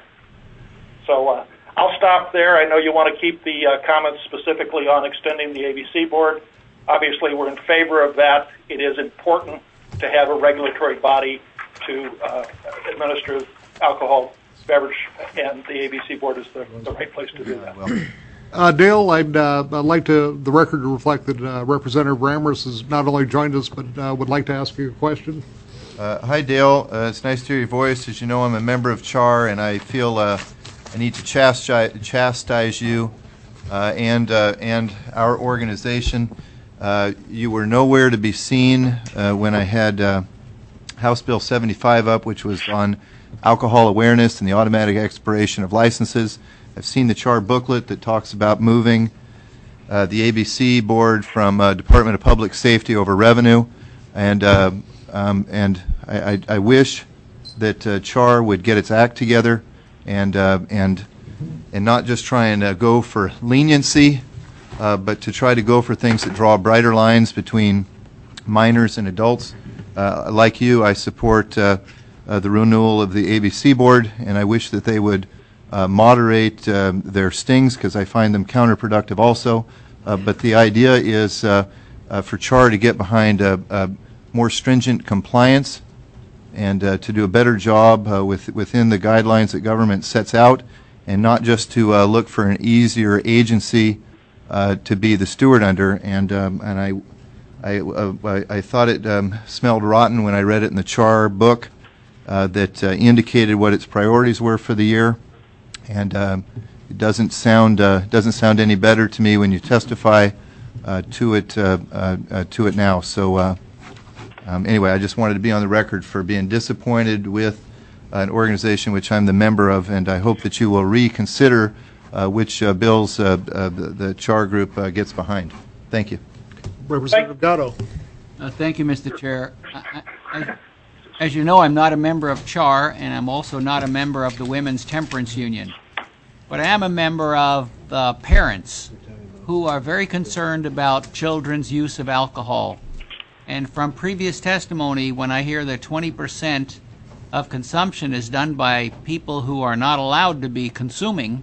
So uh, I'll stop there. I know you want to keep the uh, comments specifically on extending the A B C board. Obviously, we're in favor of that. It is important to have a regulatory body to uh, administer alcohol beverage, and the A B C board is the, the right place to do that. Uh, Dale, I'd, uh, I'd like to the record to reflect that uh, Representative Rammers has not only joined us, but uh, would like to ask you a question. Uh, hi, Dale. Uh, it's nice to hear your voice. As you know, I'm a member of C H A R, and I feel uh, I need to chastise, chastise you uh, and uh, and our organization. Uh, you were nowhere to be seen uh, when I had uh, House Bill seventy-five up, which was on alcohol awareness and the automatic expiration of licenses. I've seen the C H A R booklet that talks about moving uh, the A B C board from uh, Department of Public Safety over revenue, and uh, um, and I, I, I wish that uh, C H A R would get its act together and uh, and and not just try and uh, go for leniency, uh, but to try to go for things that draw brighter lines between minors and adults. Uh, like you, I support uh, uh, the renewal of the A B C board, and I wish that they would Uh, moderate um, their stings, because I find them counterproductive also. Uh, but the idea is uh, uh, for C H A R to get behind uh, uh, more stringent compliance and uh, to do a better job uh, with, within the guidelines that government sets out, and not just to uh, look for an easier agency uh, to be the steward under. And um, and I I, uh, I I thought it um, smelled rotten when I read it in the C H A R book uh, that uh, indicated what its priorities were for the year. And um, it doesn't sound uh, doesn't sound any better to me when you testify uh, to it uh, uh, uh, to it now. So uh, um, anyway, I just wanted to be on the record for being disappointed with an organization which I'm the member of, and I hope that you will reconsider uh, which uh, bills uh, uh, the, the C H A R group uh, gets behind. Thank you, Representative Gatto. Uh, thank you, Mister Chair. I, I, As you know, I'm not a member of C H A R, and I'm also not a member of the Women's Temperance Union. But I am a member of the parents who are very concerned about children's use of alcohol. And from previous testimony, when I hear that twenty percent of consumption is done by people who are not allowed to be consuming,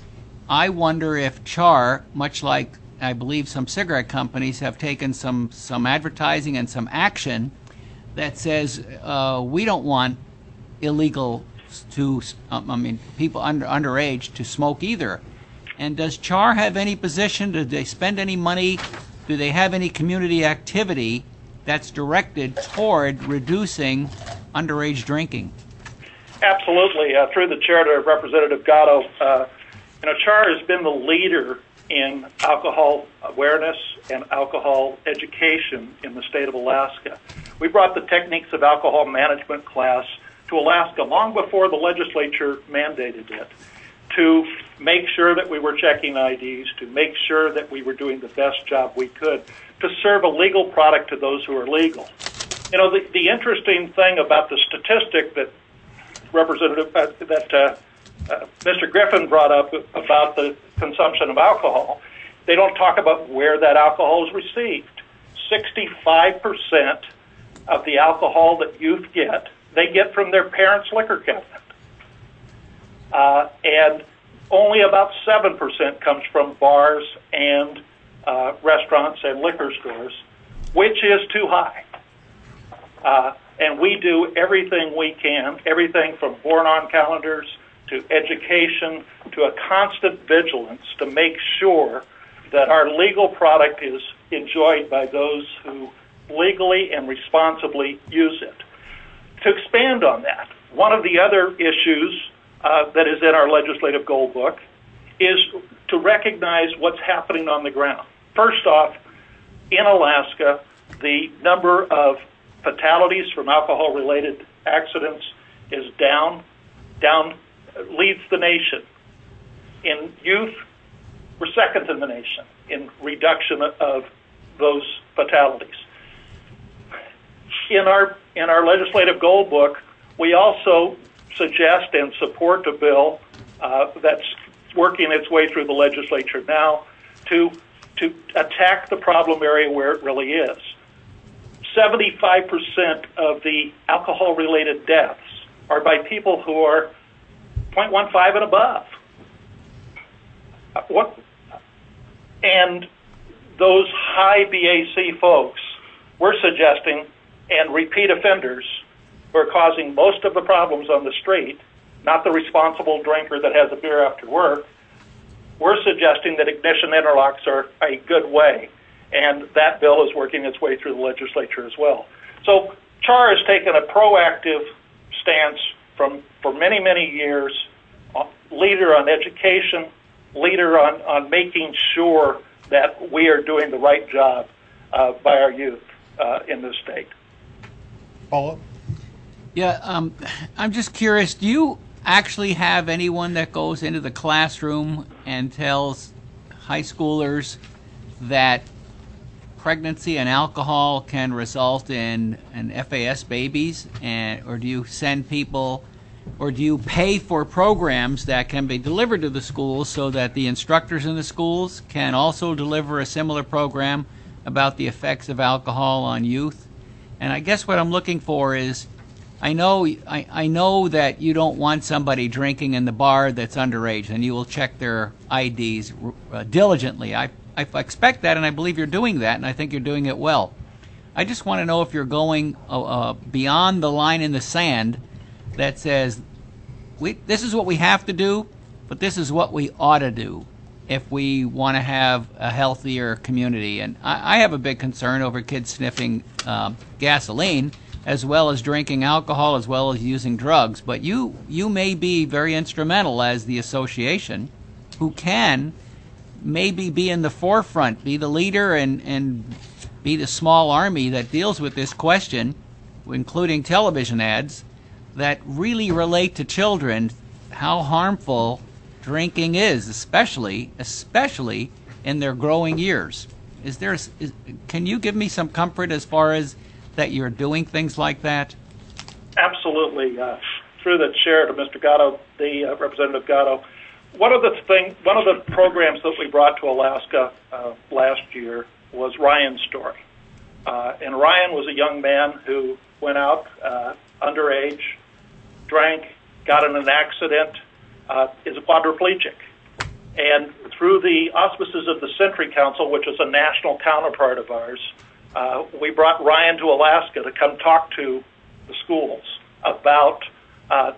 I wonder if C H A R, much like I believe some cigarette companies, have taken some, some advertising and some action that says uh, we don't want illegal to, um, I mean, people under underage to smoke either. And does C H A R have any position? Do they spend any money? Do they have any community activity that's directed toward reducing underage drinking? Absolutely. Uh, through the chair to Representative Gatto, uh, you know, C H A R has been the leader in alcohol awareness and alcohol education in the state of Alaska. We brought the techniques of alcohol management class to Alaska long before the legislature mandated it, to make sure that we were checking I Ds, to make sure that we were doing the best job we could to serve a legal product to those who are legal. You know, the, the interesting thing about the statistic that Representative uh, that uh, uh, Mister Griffin brought up about the consumption of alcohol, they don't talk about where that alcohol is received. sixty-five percent of the alcohol that youth get, they get from their parents' liquor cabinet. Uh, and only about seven percent comes from bars and uh, restaurants and liquor stores, which is too high. Uh, and we do everything we can, everything from born-on calendars to education to a constant vigilance to make sure that our legal product is enjoyed by those who legally and responsibly use it. To expand on that, one of the other issues uh, that is in our legislative goal book is to recognize what's happening on the ground. First off, in Alaska, the number of fatalities from alcohol-related accidents is down, down, leads the nation. In youth, we're second in the nation in reduction of those fatalities. In our in our legislative goal book, we also suggest and support a bill uh, that's working its way through the legislature now to to attack the problem area where it really is. seventy-five percent of the alcohol-related deaths are by people who are point one five and above. Uh, what? And those high B A C folks, we're suggesting, and repeat offenders who are causing most of the problems on the street, not the responsible drinker that has a beer after work, we're suggesting that ignition interlocks are a good way, and that bill is working its way through the legislature as well. So C H A R has taken a proactive stance from for many, many years, uh, leader on education, leader on, on making sure that we are doing the right job uh, by our youth uh, in this state. Follow up? Yeah, um, I'm just curious, do you actually have anyone that goes into the classroom and tells high schoolers that pregnancy and alcohol can result in an F A S babies, and or do you send people, or do you pay for programs that can be delivered to the schools so that the instructors in the schools can also deliver a similar program about the effects of alcohol on youth? And I guess what I'm looking for is, I know I, I know that you don't want somebody drinking in the bar that's underage, and you will check their I Ds uh, diligently. I, I expect that, and I believe you're doing that, and I think you're doing it well. I just want to know if you're going uh, uh, beyond the line in the sand that says, we, this is what we have to do, but this is what we ought to do if we want to have a healthier community. And I, I have a big concern over kids sniffing uh, gasoline, as well as drinking alcohol, as well as using drugs. But you you may be very instrumental as the association who can maybe be in the forefront, be the leader, and, and be the small army that deals with this question, including television ads, that really relate to children how harmful drinking is, especially especially in their growing years. Is there? Is, can you give me some comfort as far as that you're doing things like that? Absolutely. Uh, through the chair to Mister Gatto, the uh, Representative Gatto, one of the thing, one of the programs that we brought to Alaska uh, last year was Ryan's Story. Uh, and Ryan was a young man who went out uh, underage, drank, got in an accident, uh, is a quadriplegic. And through the auspices of the Century Council, which is a national counterpart of ours, uh, we brought Ryan to Alaska to come talk to the schools about uh,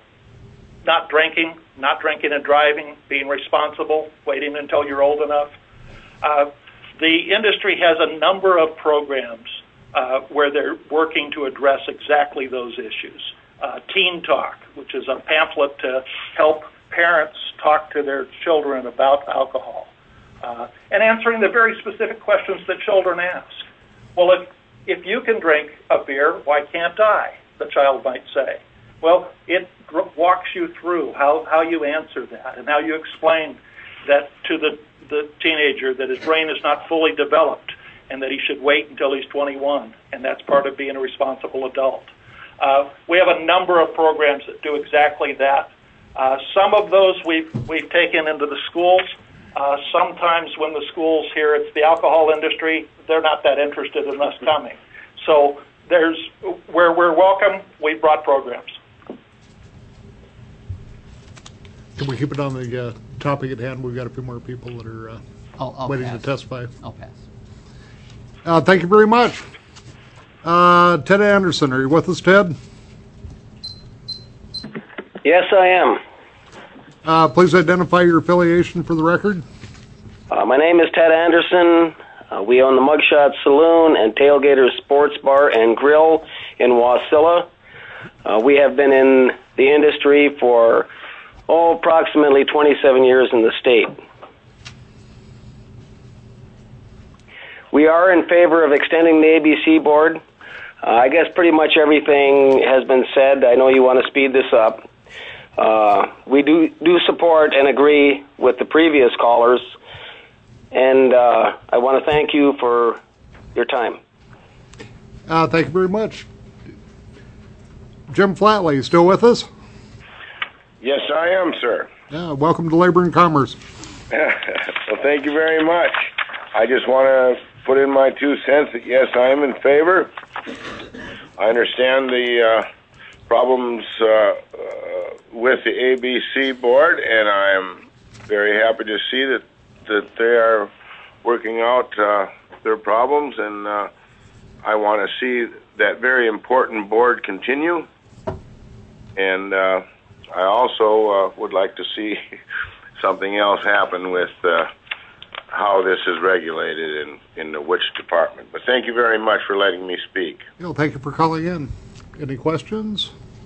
not drinking, not drinking and driving, being responsible, waiting until you're old enough. Uh, the industry has a number of programs uh, where they're working to address exactly those issues. Uh, Teen Talk, which is a pamphlet to help parents talk to their children about alcohol, uh, and answering the very specific questions that children ask. Well, if, if you can drink a beer, why can't I? The child might say. Well, it gr- walks you through how, how you answer that and how you explain that to the, the teenager that his brain is not fully developed and that he should wait until he's twenty-one, and that's part of being a responsible adult. Uh, we have a number of programs that do exactly that. Uh, some of those we've, we've taken into the schools. Uh, sometimes when the schools hear it's the alcohol industry, they're not that interested in us coming. So there's where we're welcome, we've brought programs. Can we keep it on the uh, topic at hand? We've got a few more people that are uh, I'll, I'll waiting pass. to testify. I'll pass. Uh, thank you very much. Uh, Ted Anderson, are you with us, Ted? Yes, I am. Uh, please identify your affiliation for the record. Uh, my name is Ted Anderson. Uh, we own the Mugshot Saloon and Tailgater Sports Bar and Grill in Wasilla. Uh, we have been in the industry for, oh, approximately twenty-seven years in the state. We are in favor of extending the A B C board. Uh, I guess pretty much everything has been said. I know you want to speed this up. Uh, we do, do support and agree with the previous callers, and uh, I want to thank you for your time. Uh, thank you very much. Jim Flatley, you still with us? Yes, I am, sir. Yeah, welcome to Labor and Commerce. Well, thank you very much. I just want to put in my two cents that, yes, I am in favor. I understand the uh, problems uh, uh, with the A B C board, and I'm very happy to see that, that they are working out uh, their problems, and uh, I want to see that very important board continue. And uh, I also uh, would like to see something else happen with uh, how this is regulated in, in the which department. But thank you very much for letting me speak. You know, thank you for calling in. Any questions?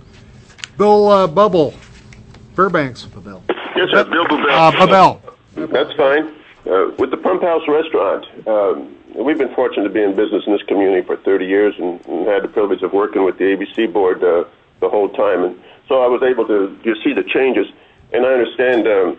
Bill uh, Bubble, Fairbanks. Babel. Yes, sir. Bill Babel. Uh, Babel. That's fine. Uh, with the Pump House Restaurant, um, we've been fortunate to be in business in this community for thirty years and, and had the privilege of working with the A B C board uh, the whole time. And so I was able to you see the changes. And I understand, um,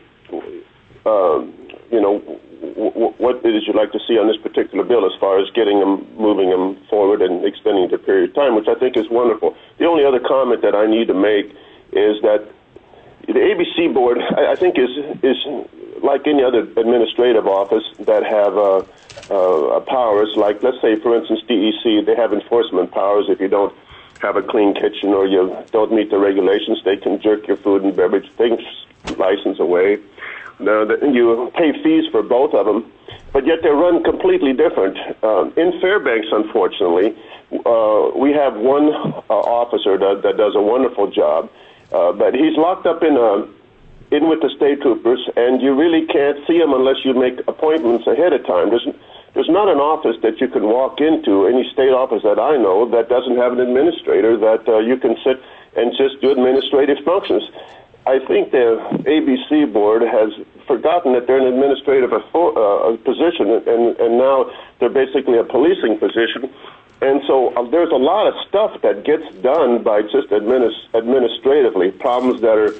uh, you know, w- w- what it is you'd like to see on this particular bill as far as getting them, moving them forward and extending the period of time, which I think is wonderful. The only other comment that I need to make is that the A B C board, I, I think, is is like any other administrative office that have uh, uh, powers. Like, let's say, for instance, D E C, they have enforcement powers. If you don't have a clean kitchen or you don't meet the regulations, they can jerk your food and beverage things license away. Now, the, you pay fees for both of them, but yet they're run completely different. Uh, in Fairbanks, unfortunately, uh, we have one uh, officer that, that does a wonderful job, uh, but he's locked up in a in with the state troopers, and you really can't see him unless you make appointments ahead of time. There's, there's not an office that you can walk into, any state office that I know, that doesn't have an administrator that uh, you can sit and just do administrative functions. I think the A B C board has forgotten that they're an administrative uh, position, and, and now they're basically a policing position. And so uh, there's a lot of stuff that gets done by just administ- administratively, problems that are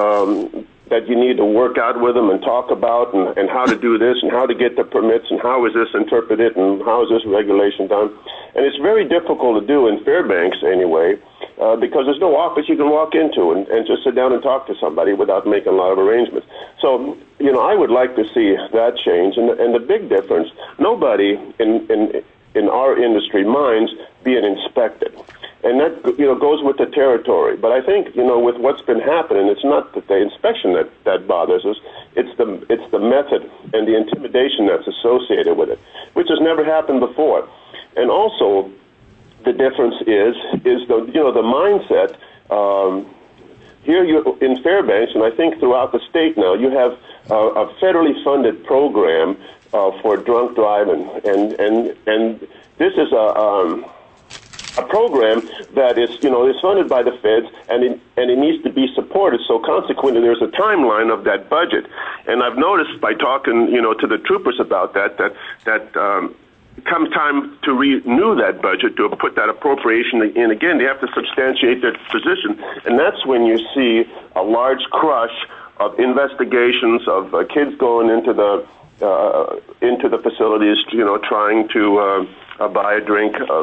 um, that you need to work out with them and talk about, and, and how to do this, and how to get the permits, and how is this interpreted, and how is this regulation done. And it's very difficult to do in Fairbanks anyway, uh, because there's no office you can walk into and, and just sit down and talk to somebody without making a lot of arrangements. So, you know, I would like to see that change. And, and the big difference, nobody in, in, in our industry minds being inspected. And that, you know, goes with the territory. But I think, you know, with what's been happening, it's not that the inspection that, that bothers us. It's the it's the method and the intimidation that's associated with it, which has never happened before. And also, the difference is is the you know the mindset. Um, here you in Fairbanks, and I think throughout the state now, you have uh, a federally funded program uh, for drunk driving, and and and this is a. Um, A program that is, you know, is funded by the feds, and it, and it needs to be supported. So consequently, there's a timeline of that budget. And I've noticed by talking, you know, to the troopers about that, that that um, come time to renew that budget, to put that appropriation in again, they have to substantiate their position, and that's when you see a large crush of investigations of uh, kids going into the uh, into the facilities, you know, trying to uh, uh, buy a drink. Uh,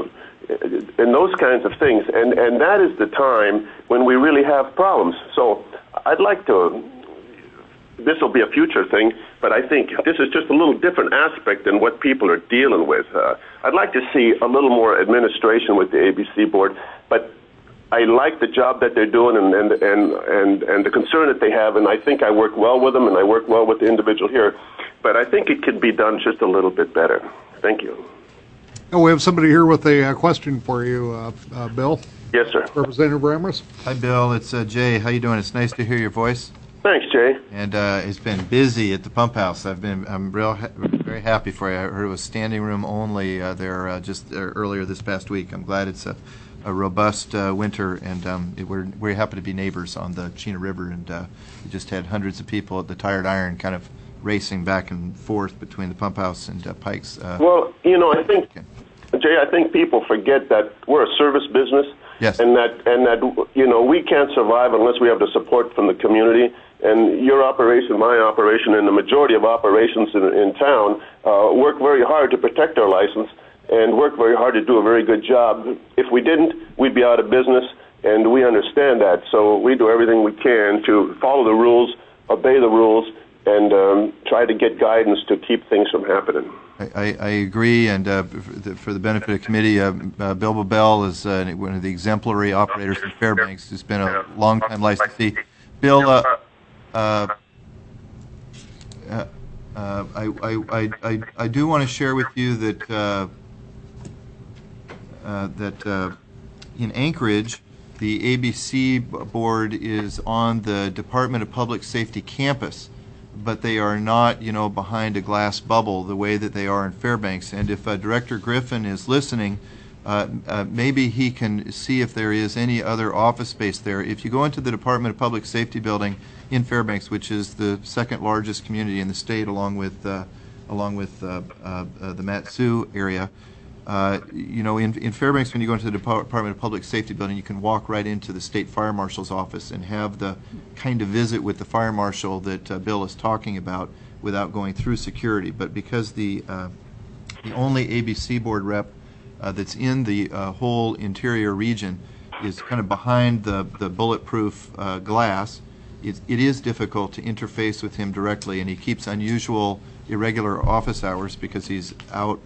and those kinds of things. And, and that is the time when we really have problems. So I'd like to, this will be a future thing, but I think this is just a little different aspect than what people are dealing with. Uh, I'd like to see a little more administration with the A B C board, but I like the job that they're doing and, and, and, and, and the concern that they have, and I think I work well with them, and I work well with the individual here, but I think it could be done just a little bit better. Thank you. Oh, we have somebody here with a uh, question for you, uh, uh, Bill. Yes, sir. Representative Ramos. Hi, Bill. It's uh, Jay. How you doing? It's nice to hear your voice. Thanks, Jay. And uh, it's been busy at the pump house. I've been, I'm real, ha- very happy for you. I heard it was standing room only uh, there uh, just uh, earlier this past week. I'm glad it's a, a robust uh, winter, and um, it, we're we happen to be neighbors on the Chena River, and uh, we just had hundreds of people at the Tired Iron, kind of racing back and forth between the pump house and uh, Pikes. Uh, well, you know, I think. Okay. Jay, I think people forget that we're a service business, yes. and that and that you know we can't survive unless we have the support from the community. And your operation, my operation, and the majority of operations in, in town uh, work very hard to protect our license. and work very hard to do a very good job. If we didn't, we'd be out of business, and we understand that. So we do everything we can to follow the rules, obey the rules, and um, try to get guidance to keep things from happening. I, I, I agree, and uh, for, the, for the benefit of the committee, uh, uh, Bill Bobel is uh, one of the exemplary operators in Fairbanks, who's been a long-time licensee. Bill, uh, uh, uh, uh, I, I, I, I do want to share with you that uh, uh, that uh, in Anchorage, the A B C board is on the Department of Public Safety campus, but they are not, you know, behind a glass bubble the way that they are in Fairbanks. And if uh, Director Griffin is listening, uh, uh, maybe he can see if there is any other office space there. If you go into the Department of Public Safety building in Fairbanks, which is the second largest community in the state, along with uh, along with uh, uh, uh, the Mat-Su area, uh, you know, in, in Fairbanks, when you go into the Department of Public Safety building, you can walk right into the state fire marshal's office and have the kind of visit with the fire marshal that uh, Bill is talking about without going through security. But because the uh, the only A B C board rep uh, that's in the uh, whole interior region is kind of behind the the bulletproof uh, glass, it, it is difficult to interface with him directly, and he keeps unusual, irregular office hours because he's out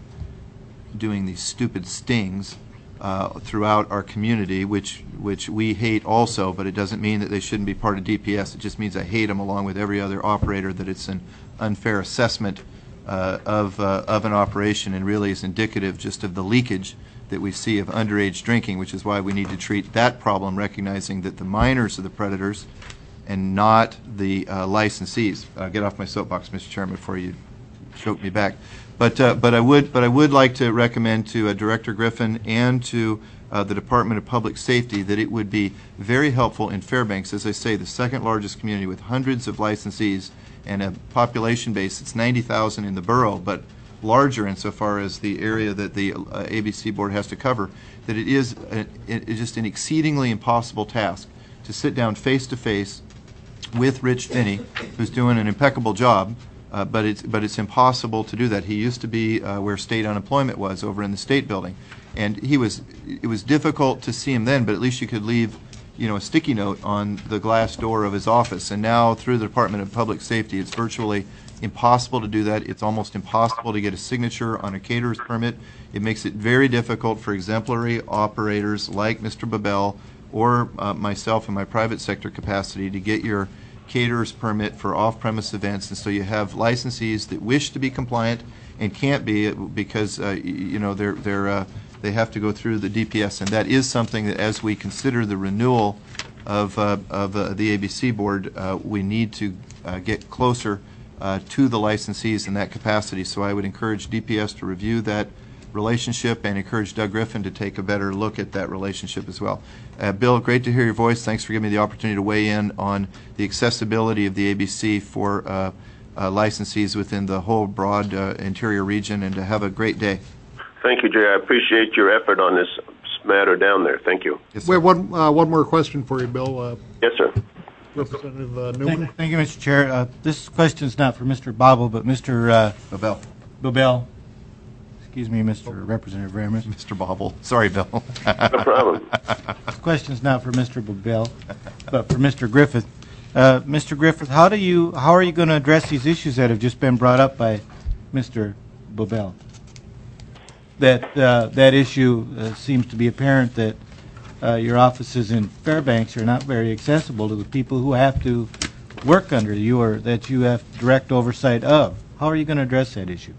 doing these stupid stings uh, throughout our community, which which we hate also, but it doesn't mean that they shouldn't be part of D P S. It just means I hate them along with every other operator, that it's an unfair assessment uh, of, uh, of an operation, and really is indicative just of the leakage that we see of underage drinking, which is why we need to treat that problem, recognizing that the minors are the predators and not the uh, licensees. I'll get off my soapbox, Mister Chairman, before you choke me back. But uh, but I would but I would like to recommend to uh, Director Griffin and to uh, the Department of Public Safety that it would be very helpful in Fairbanks, as I say, the second largest community with hundreds of licensees and a population base. It's ninety thousand in the borough, but larger insofar as the area that the uh, A B C board has to cover. That it is a, it is just an exceedingly impossible task to sit down face to face with Rich Finney, who's doing an impeccable job. Uh, but it's but it's impossible to do that. He used to be uh, where state unemployment was, over in the state building, and he was. It was difficult to see him then, but at least you could leave, you know, a sticky note on the glass door of his office. And now through the Department of Public Safety, it's virtually impossible to do that. It's almost impossible to get a signature on a caterer's permit. It makes it very difficult for exemplary operators like Mister Babel or uh, myself in my private sector capacity to get your caterer's permit for off-premise events. And so you have licensees that wish to be compliant and can't be because uh, you know they're they're uh, they have to go through the D P S, and that is something that, as we consider the renewal of uh, of uh, the A B C board, uh, we need to uh, get closer uh, to the licensees in that capacity. So I would encourage D P S to review that relationship and encourage Doug Griffin to take a better look at that relationship as well. Uh, Bill, great to hear your voice. Thanks for giving me the opportunity to weigh in on the accessibility of the A B C for uh, uh, licensees within the whole broad uh, interior region, and to have a great day. Thank you, Jay. I appreciate your effort on this matter down there. Thank you. Yes, we have one uh, one more question for you, Bill. Uh, yes, sir. Representative uh, Newman. Thank, thank you, Mister Chair. Uh, this question is not for Mister Bobble, but Mister Uh, Babel. Babel. Excuse me, Mister Representative Ramirez. Mister Bobble. Sorry, Bill. No problem. This question is not for Mister Babel, but for Mister Griffith. Uh, Mister Griffith, how do you how are you going to address these issues that have just been brought up by Mister Babel? That uh, that issue uh, seems to be apparent that uh, your offices in Fairbanks are not very accessible to the people who have to work under you, or that you have direct oversight of. How are you going to address that issue?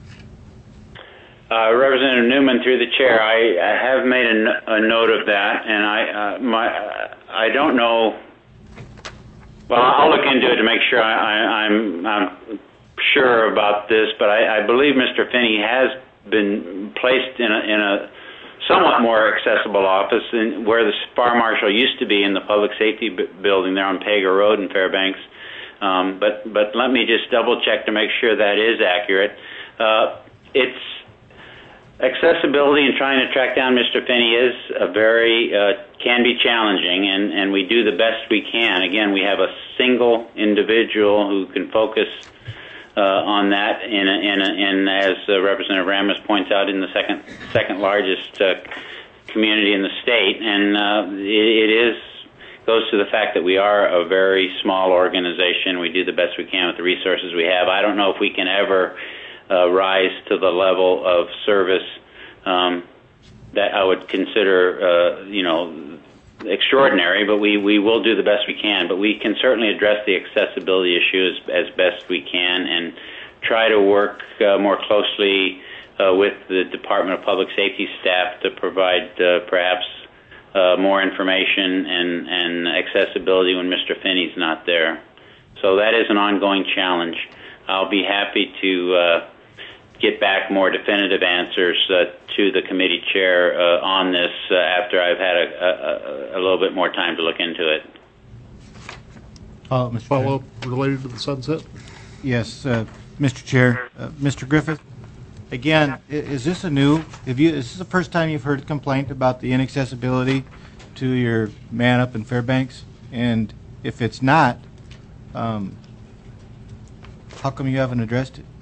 Uh, Representative Newman, through the chair, I, I have made a, n- a note of that, and I uh, my uh, I don't know. Well, I'll look into it to make sure I, I, I'm I'm sure about this, but I, I believe Mister Finney has been placed in a, in a somewhat more accessible office in, where the fire marshal used to be, in the public safety b- building there on Pega Road in Fairbanks. Um, but but let me just double check to make sure that is accurate. Uh, it's accessibility and trying to track down Mister Finney is a very uh, can be challenging, and, and we do the best we can. Again, we have a single individual who can focus uh, on that, and, and, and as uh, Representative Ramos points out, in the second second largest uh, community in the state, and uh, it, it is goes to the fact that we are a very small organization. We do the best we can with the resources we have. I don't know if we can ever uh, rise to the level of service um, that I would consider, uh, you know, extraordinary, but we, we will do the best we can. But we can certainly address the accessibility issue as, as best we can and try to work uh, more closely uh, with the Department of Public Safety staff to provide uh, perhaps uh, more information and, and accessibility when Mister Finney's not there. So that is an ongoing challenge. I'll be happy to uh, get back more definitive answers uh, to the committee chair uh, on this uh, after I've had a, a, a little bit more time to look into it. Uh, Mister Follow up related to the sunset? Yes, uh, Mister Chair. Uh, Mister Griffith, again, i- is this a new, have you, is this the first time you've heard a complaint about the inaccessibility to your man up in Fairbanks? And if it's not, um, how come you haven't addressed it?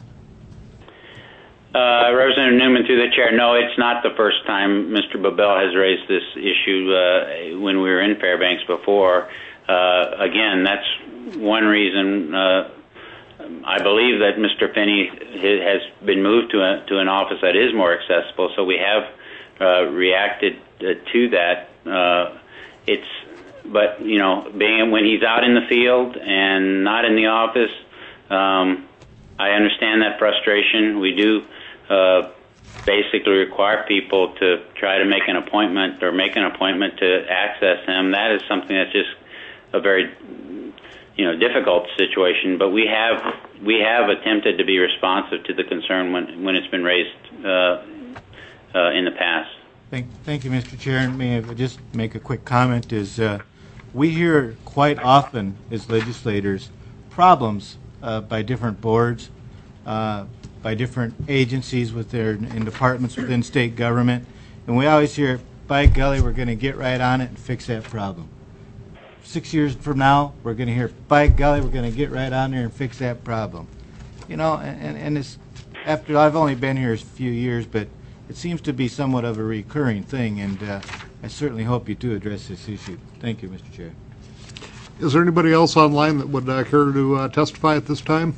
Uh, Representative Newman, through the chair, no, it's not the first time Mister Babel has raised this issue uh, when we were in Fairbanks before. Uh, again, that's one reason uh, I believe that Mister Finney has been moved to a, to an office that is more accessible. So we have uh, reacted uh, to that. Uh, it's, but you know, being when he's out in the field and not in the office, um, I understand that frustration. We do uh, basically require people to try to make an appointment or make an appointment to access him. That is something that's just a very, you know, difficult situation. But we have we have attempted to be responsive to the concern when when it's been raised uh, uh, in the past. Thank, thank you, Mister Chair. And may I just make a quick comment? Is uh, we hear quite often as legislators problems uh, by different boards, uh, by different agencies with their in departments within state government, and we always hear, "By golly, we're going to get right on it and fix that problem." Six years from now, we're going to hear, "By golly, we're going to get right on there and fix that problem." You know, and, and it's after I've only been here a few years, but it seems to be somewhat of a recurring thing, and uh, I certainly hope you do address this issue. Thank you, Mister Chair. Is there anybody else online that would uh, care to uh, testify at this time?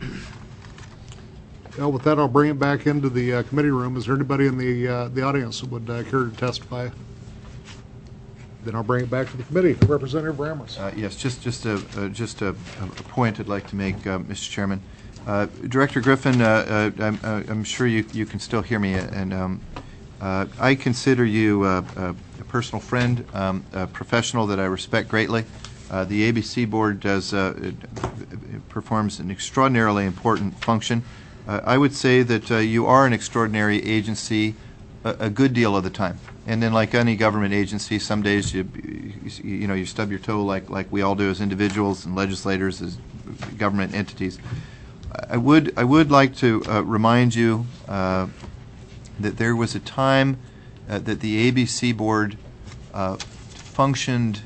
Well, with that, I'll bring it back into the uh, committee room. Is there anybody in the uh, the audience that would uh, care to testify? Then I'll bring it back to the committee. Representative Ramos. Uh, yes, just just a uh, just a, a point I'd like to make, uh, Mister Chairman. Uh, Director Griffin, uh, uh, I'm, uh, I'm sure you you can still hear me, and um, uh, I consider you uh, a, a personal friend, um, a professional that I respect greatly. Uh, the A B C Board does uh, it, it performs an extraordinarily important function. Uh, I would say that uh, you are an extraordinary agency a, a good deal of the time. And then, like any government agency, some days you, you, you know, you stub your toe, like like we all do as individuals and legislators, as government entities. I would I would like to uh, remind you uh, that there was a time uh, that the A B C Board uh, functioned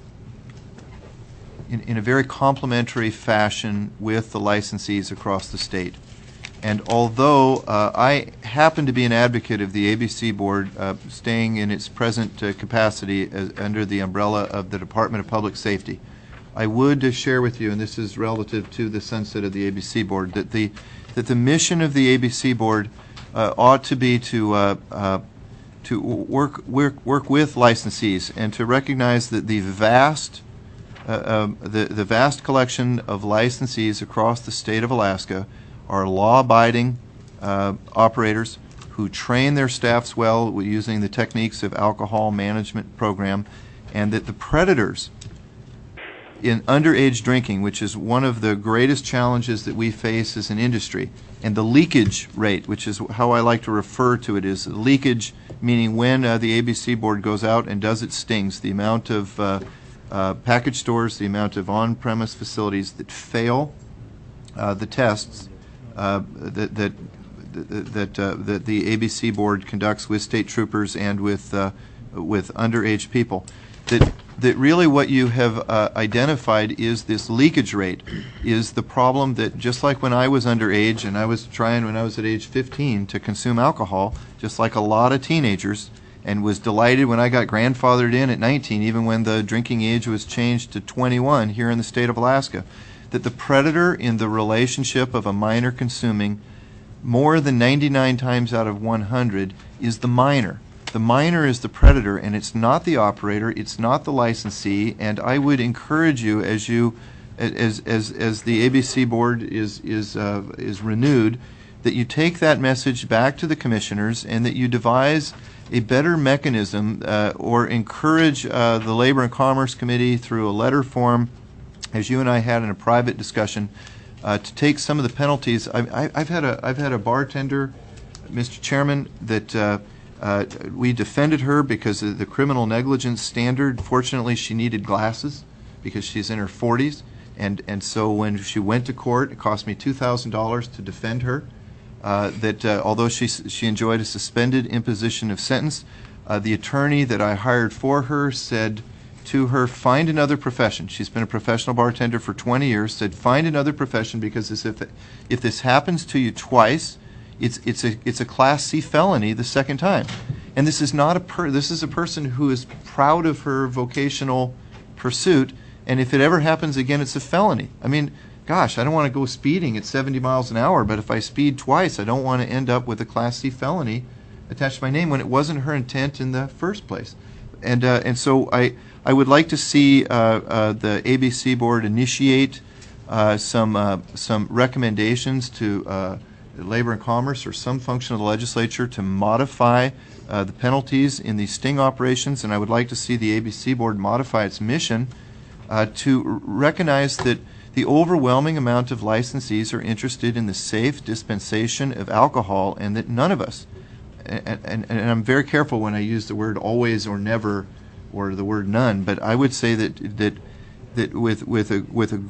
in, in a very complementary fashion with the licensees across the state. And although uh, I happen to be an advocate of the A B C Board uh, staying in its present uh, capacity as, under the umbrella of the Department of Public Safety, I would uh, share with you, and this is relative to the sunset of the A B C Board, that the that the mission of the A B C Board uh, ought to be to uh, uh, to work work work with licensees and to recognize that the vast uh, um, the the vast collection of licensees across the state of Alaska are law-abiding uh, operators who train their staffs well using the techniques of alcohol management program, and that the predators in underage drinking, which is one of the greatest challenges that we face as an industry, and the leakage rate, which is how I like to refer to it, is leakage, meaning when uh, the A B C Board goes out and does its stings, the amount of uh, uh, package stores, the amount of on-premise facilities that fail uh, the tests uh, that that that, uh, that the A B C Board conducts with state troopers and with uh, with underage people. That that really what you have uh, identified is this leakage rate, is the problem that just like when I was underage and I was trying when I was at age fifteen to consume alcohol, just like a lot of teenagers, and was delighted when I got grandfathered in at nineteen, even when the drinking age was changed to twenty-one here in the state of Alaska, that the predator in the relationship of a minor consuming more than ninety-nine times out of one hundred is the minor. The minor is the predator, and it's not the operator, it's not the licensee, and I would encourage you as you as as as the A B C board is is uh, is renewed, that you take that message back to the commissioners and that you devise a better mechanism uh, or encourage uh, the Labor and Commerce Committee through a letter form, as you and I had in a private discussion, uh, to take some of the penalties. I, I, I've had a I've had a bartender, Mister Chairman, that uh, uh, we defended her because of the criminal negligence standard. Fortunately, she needed glasses because she's in her forties, and and so when she went to court, it cost me two thousand dollars to defend her. Uh, that uh, although she she enjoyed a suspended imposition of sentence, uh, the attorney that I hired for her said to her, find another profession. She's been a professional bartender for twenty years. Said, find another profession, because as if if this happens to you twice, it's it's a it's a Class C felony the second time. And this is not a per this is a person who is proud of her vocational pursuit. And if it ever happens again, it's a felony. I mean, gosh, I don't want to go speeding at seventy miles an hour, but if I speed twice, I don't want to end up with a Class C felony attached to my name when it wasn't her intent in the first place. And uh, and so I I would like to see uh, uh, the A B C board initiate uh, some uh, some recommendations to uh, Labor and Commerce or some function of the legislature to modify uh, the penalties in these sting operations, and I would like to see the A B C board modify its mission uh, to recognize that the overwhelming amount of licensees are interested in the safe dispensation of alcohol, and that none of us, and, and, and I'm very careful when I use the word always or never or the word none, but I would say that that that with with a with a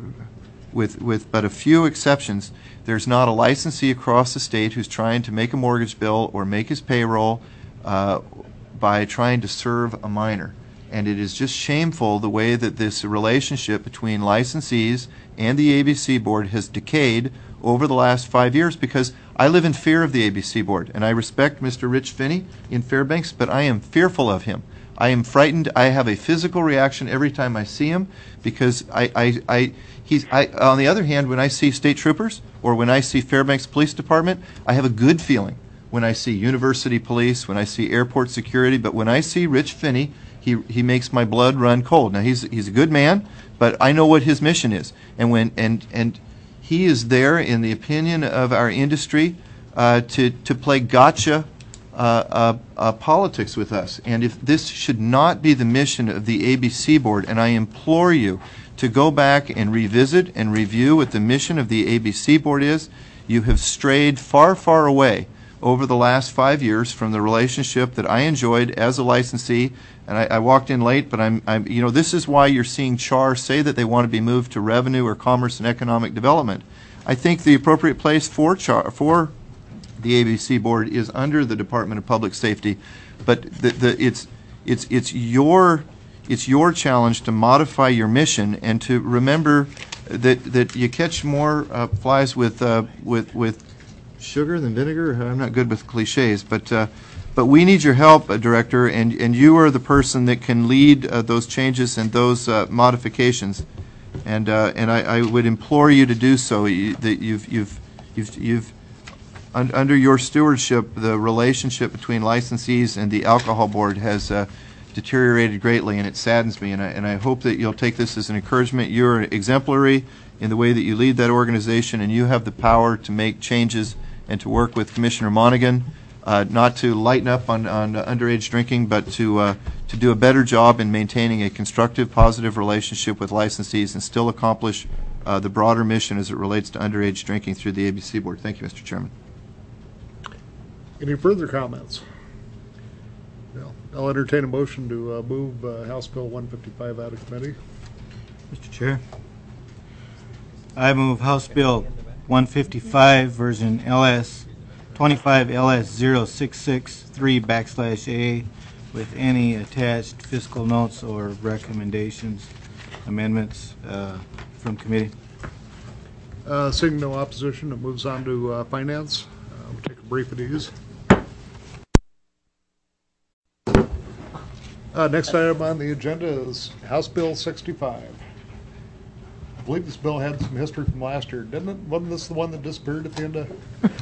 with with but a few exceptions, there's not a licensee across the state who's trying to make a mortgage bill or make his payroll uh, by trying to serve a minor. And it is just shameful the way that this relationship between licensees and the A B C board has decayed over the last five years, because I live in fear of the A B C board, and I respect Mister Rich Finney in Fairbanks, but I am fearful of him. I am frightened. I have a physical reaction every time I see him, because I, I, I, he's, I, on the other hand, when I see state troopers or when I see Fairbanks Police Department, I have a good feeling. When I see University Police, when I see airport security, but when I see Rich Finney, He, he makes my blood run cold. Now, he's he's a good man, but I know what his mission is, and when and and he is there, in the opinion of our industry, uh, to to play gotcha uh, uh, uh, politics with us. And if this should not be the mission of the A B C board, and I implore you to go back and revisit and review what the mission of the A B C board is, you have strayed far, far away over the last five years from the relationship that I enjoyed as a licensee. And I, I walked in late, but I'm, I'm, you know, this is why you're seeing C H A R say that they want to be moved to Revenue or Commerce and Economic Development. I think the appropriate place for C H A R, for the A B C board, is under the Department of Public Safety. But the, the, it's, it's, it's your, it's your challenge to modify your mission and to remember that that you catch more uh, flies with uh, with with sugar than vinegar. I'm not good with cliches, but. Uh, But we need your help, uh, Director, and, and you are the person that can lead uh, those changes and those uh, modifications. And uh, and I, I would implore you to do so. You, that you've you've you've you've un, under your stewardship, the relationship between licensees and the Alcohol Board has uh, deteriorated greatly, and it saddens me. And I and I hope that you'll take this as an encouragement. You're exemplary in the way that you lead that organization, and you have the power to make changes and to work with Commissioner Monaghan. Uh, not to lighten up on, on uh, underage drinking, but to uh, to do a better job in maintaining a constructive, positive relationship with licensees and still accomplish uh, the broader mission as it relates to underage drinking through the A B C board. Thank you, Mister Chairman. Any further comments? No. I'll entertain a motion to uh, move uh, House Bill one fifty-five out of committee. Mister Chair, I move House Bill one fifty-five, version L S twenty-five L S zero six six three backslash A, with any attached fiscal notes or recommendations, amendments uh, from committee? Uh, Seeing no opposition, it moves on to uh, finance. Uh, We'll take a brief of these. Uh, Next item on the agenda is House Bill sixty-five. I believe this bill had some history from last year, didn't it? Wasn't this the one that disappeared at the end of?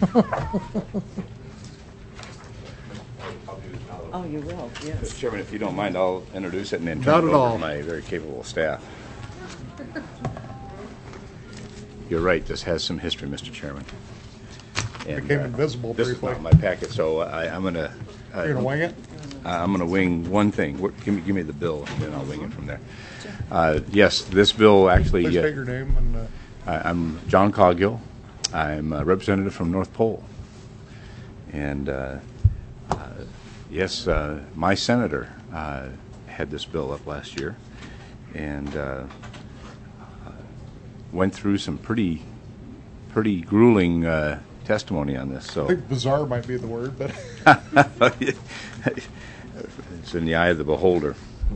Oh, you will, yes. Mister Chairman, if you don't mind, I'll introduce it and then Not turn it at over all. to my very capable staff. You're right, this has some history, Mister Chairman. And, Became uh, invisible This is briefly. not my packet, so I, I'm gonna. Uh, You're gonna wing it? Uh, I'm gonna wing one thing. What- Give me, give me the bill, and then I'll wing it from there. Uh, yes, this bill actually. Please uh, state your name and. uh, I- I'm John Coggill. I'm a representative from North Pole. And uh, uh, yes, uh, my senator uh, had this bill up last year and uh, uh, went through some pretty, pretty grueling uh, testimony on this. I So think bizarre might be the word, but. it's in the eye of the beholder.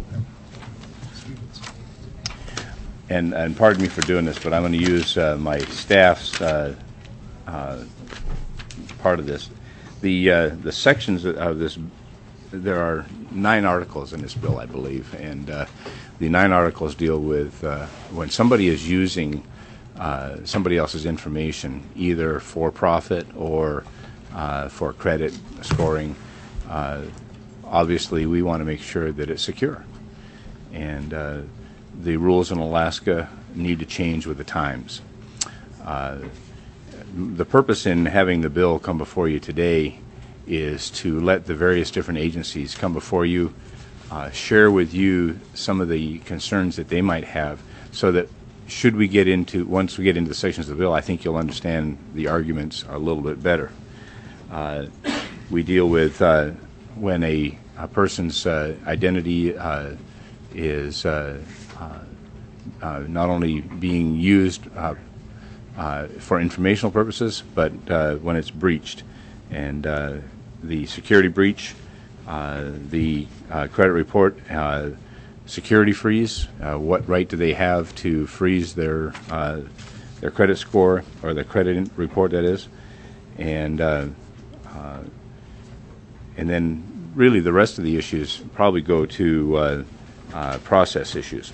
And, and pardon me for doing this, but I'm going to use uh, my staff's uh, uh, part of this. The uh, the sections of this, there are nine articles in this bill, I believe, and uh, the nine articles deal with uh, when somebody is using uh, somebody else's information, either for profit or uh, for credit scoring. Uh, obviously, we want to make sure that it's secure, and uh, the rules in Alaska need to change with the times. Uh, the purpose in having the bill come before you today is to let the various different agencies come before you, uh, share with you some of the concerns that they might have, so that should we get into, once we get into the sections of the bill, I think you'll understand the arguments a little bit better. Uh, we deal with uh, when a, a person's uh, identity uh, is uh, Uh, uh, not only being used uh, uh, for informational purposes, but uh, when it's breached. And uh, the security breach, uh, the uh, credit report, uh, security freeze, uh, what right do they have to freeze their, uh, their credit score, or the credit report, that is. And, uh, uh, and then really the rest of the issues probably go to uh, uh, process issues.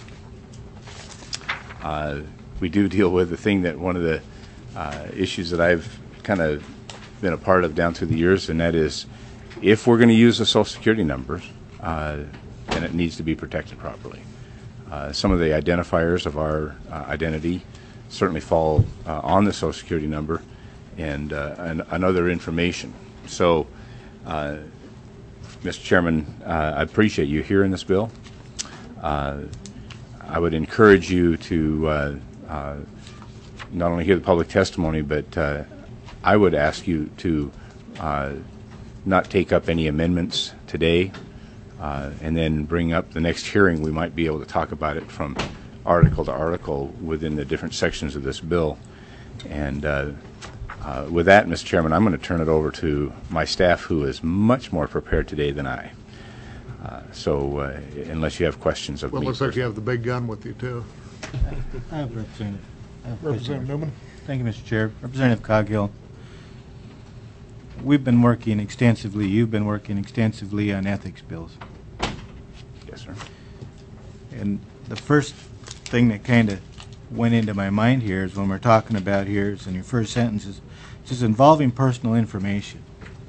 Uh, we do deal with the thing that one of the uh, issues that I've kind of been a part of down through the years, and that is, if we're going to use the Social Security numbers, uh, then it needs to be protected properly. Uh, some of the identifiers of our uh, identity certainly fall uh, on the Social Security number and, uh, and, and other information. So, uh, Mister Chairman, uh, I appreciate you hearing this bill. Uh, I would encourage you to uh, uh, not only hear the public testimony, but uh, I would ask you to uh, not take up any amendments today, uh, and then bring up the next hearing. We might be able to talk about it from article to article within the different sections of this bill. And uh, uh, with that, Mister Chairman, I'm going to turn it over to my staff, who is much more prepared today than I. Uh, so, uh, unless you have questions of Well, it me. looks like you have the big gun with you, too. I have Representative. I have Representative Newman. Thank you, Mister Chair. Representative Coghill, we've been working extensively, you've been working extensively on ethics bills. Yes, sir. And the first thing that kind of went into my mind here is when we're talking about here is in your first sentence is just involving personal information.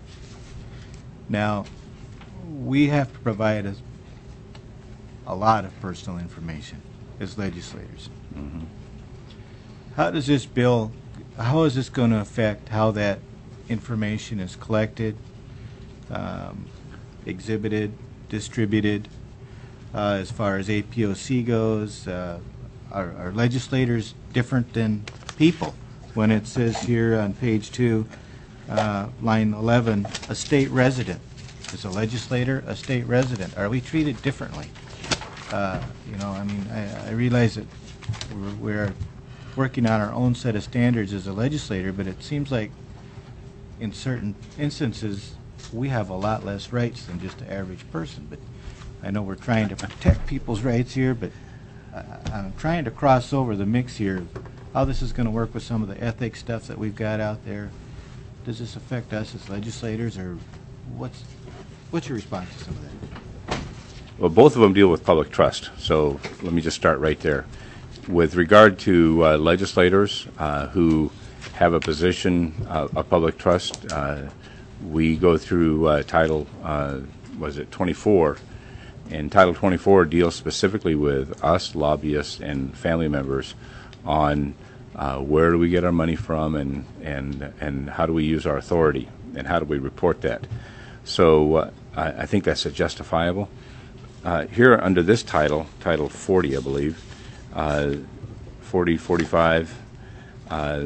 Now, we have to provide us a lot of personal information as legislators. Mm-hmm. How does this bill, how is this going to affect how that information is collected, um, exhibited, distributed, uh, as far as A P O C goes? Uh, are, are legislators different than people? When it says here on page two, uh, line eleven, a state resident. Is a legislator a state resident? Are we treated differently? Uh, you know, I mean, I, I realize that we're, we're working on our own set of standards as a legislator, but it seems like in certain instances we have a lot less rights than just the average person. But I know we're trying to protect people's rights here, but I, I'm trying to cross over the mix here of how this is going to work with some of the ethics stuff that we've got out there. Does this affect us as legislators, or what's what's your response to some of that? Well, both of them deal with public trust, so let me just start right there. With regard to uh, legislators uh, who have a position uh, of public trust, uh, we go through uh, Title, uh, was it twenty-four, and Title twenty-four deals specifically with us, lobbyists, and family members on uh, where do we get our money from, and, and, and how do we use our authority, and how do we report that. So uh, I, I think that's a justifiable. Uh, here under this title, Title forty, I believe, uh, forty, forty-five, uh,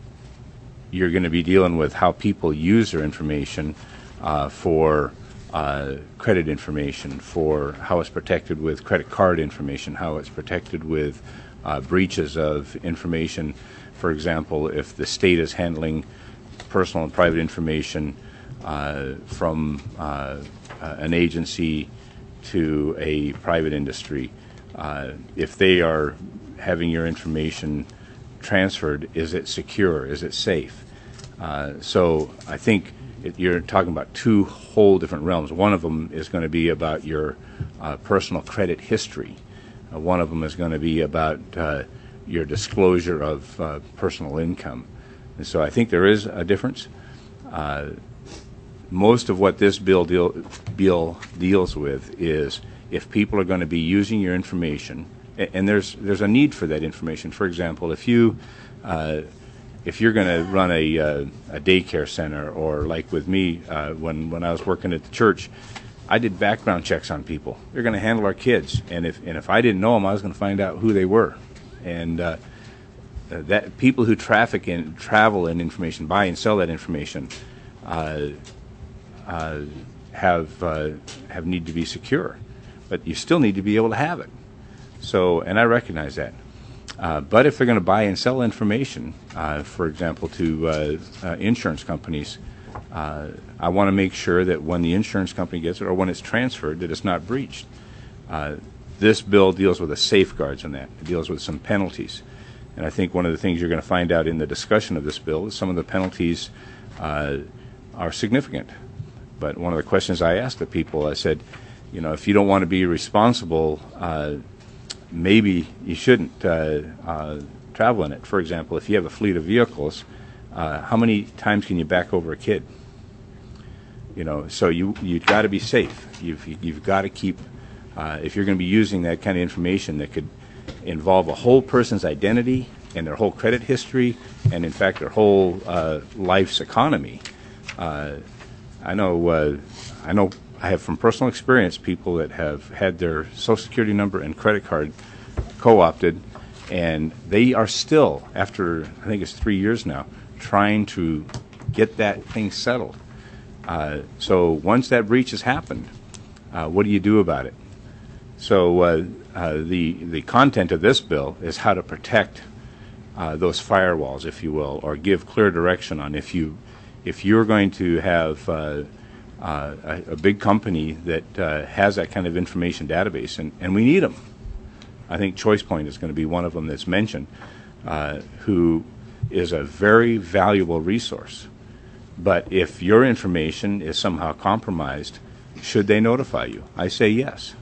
you're going to be dealing with how people use their information uh, for uh, credit information, for how it's protected with credit card information, how it's protected with uh, breaches of information. For example, if the state is handling personal and private information uh, from uh, uh, an agency to a private industry, uh, if they are having your information transferred, is it secure? Is it safe? Uh, so I think it, you're talking about two whole different realms. One of them is going to be about your uh, personal credit history. Uh, one of them is going to be about uh, your disclosure of uh, personal income. And so I think there is a difference. Uh, most of what this bill, deal, bill deals with is if people are going to be using your information, and, and there's there's a need for that information. For example, if you uh, if you're going to run a, uh, a daycare center, or like with me, uh, when, when I was working at the church, I did background checks on people. They're going to handle our kids, and if and if I didn't know them, I was going to find out who they were. And uh, that people who traffic in, travel in information, buy and sell that information, uh, uh, have uh, have need to be secure, but you still need to be able to have it. So, and I recognize that. Uh, but if they're going to buy and sell information, uh, for example, to uh, uh, insurance companies, uh, I want to make sure that when the insurance company gets it or when it's transferred, that it's not breached. Uh, this bill deals with the safeguards on that. It deals with some penalties. And I think one of the things you're going to find out in the discussion of this bill is some of the penalties uh, are significant. But one of the questions I asked the people, I said, you know, if you don't want to be responsible, uh, maybe you shouldn't uh, uh, travel in it. For example, if you have a fleet of vehicles, uh, how many times can you back over a kid? You know, so you you've got to be safe. You've you've got to keep. Uh, if you're going to be using that kind of information that could involve a whole person's identity and their whole credit history, and in fact their whole uh, life's economy, uh, I know. Uh, I know. I have from personal experience people that have had their Social Security number and credit card co-opted, and they are still, after I think it's three years now, trying to get that thing settled. Uh, so once that breach has happened, uh, what do you do about it? So uh, uh, the the content of this bill is how to protect uh, those firewalls, if you will, or give clear direction on if you if you're going to have uh, Uh, a, a big company that uh, has that kind of information database, and, and we need them. I think ChoicePoint is going to be one of them that's mentioned, uh, who is a very valuable resource. But if your information is somehow compromised, should they notify you? I say yes.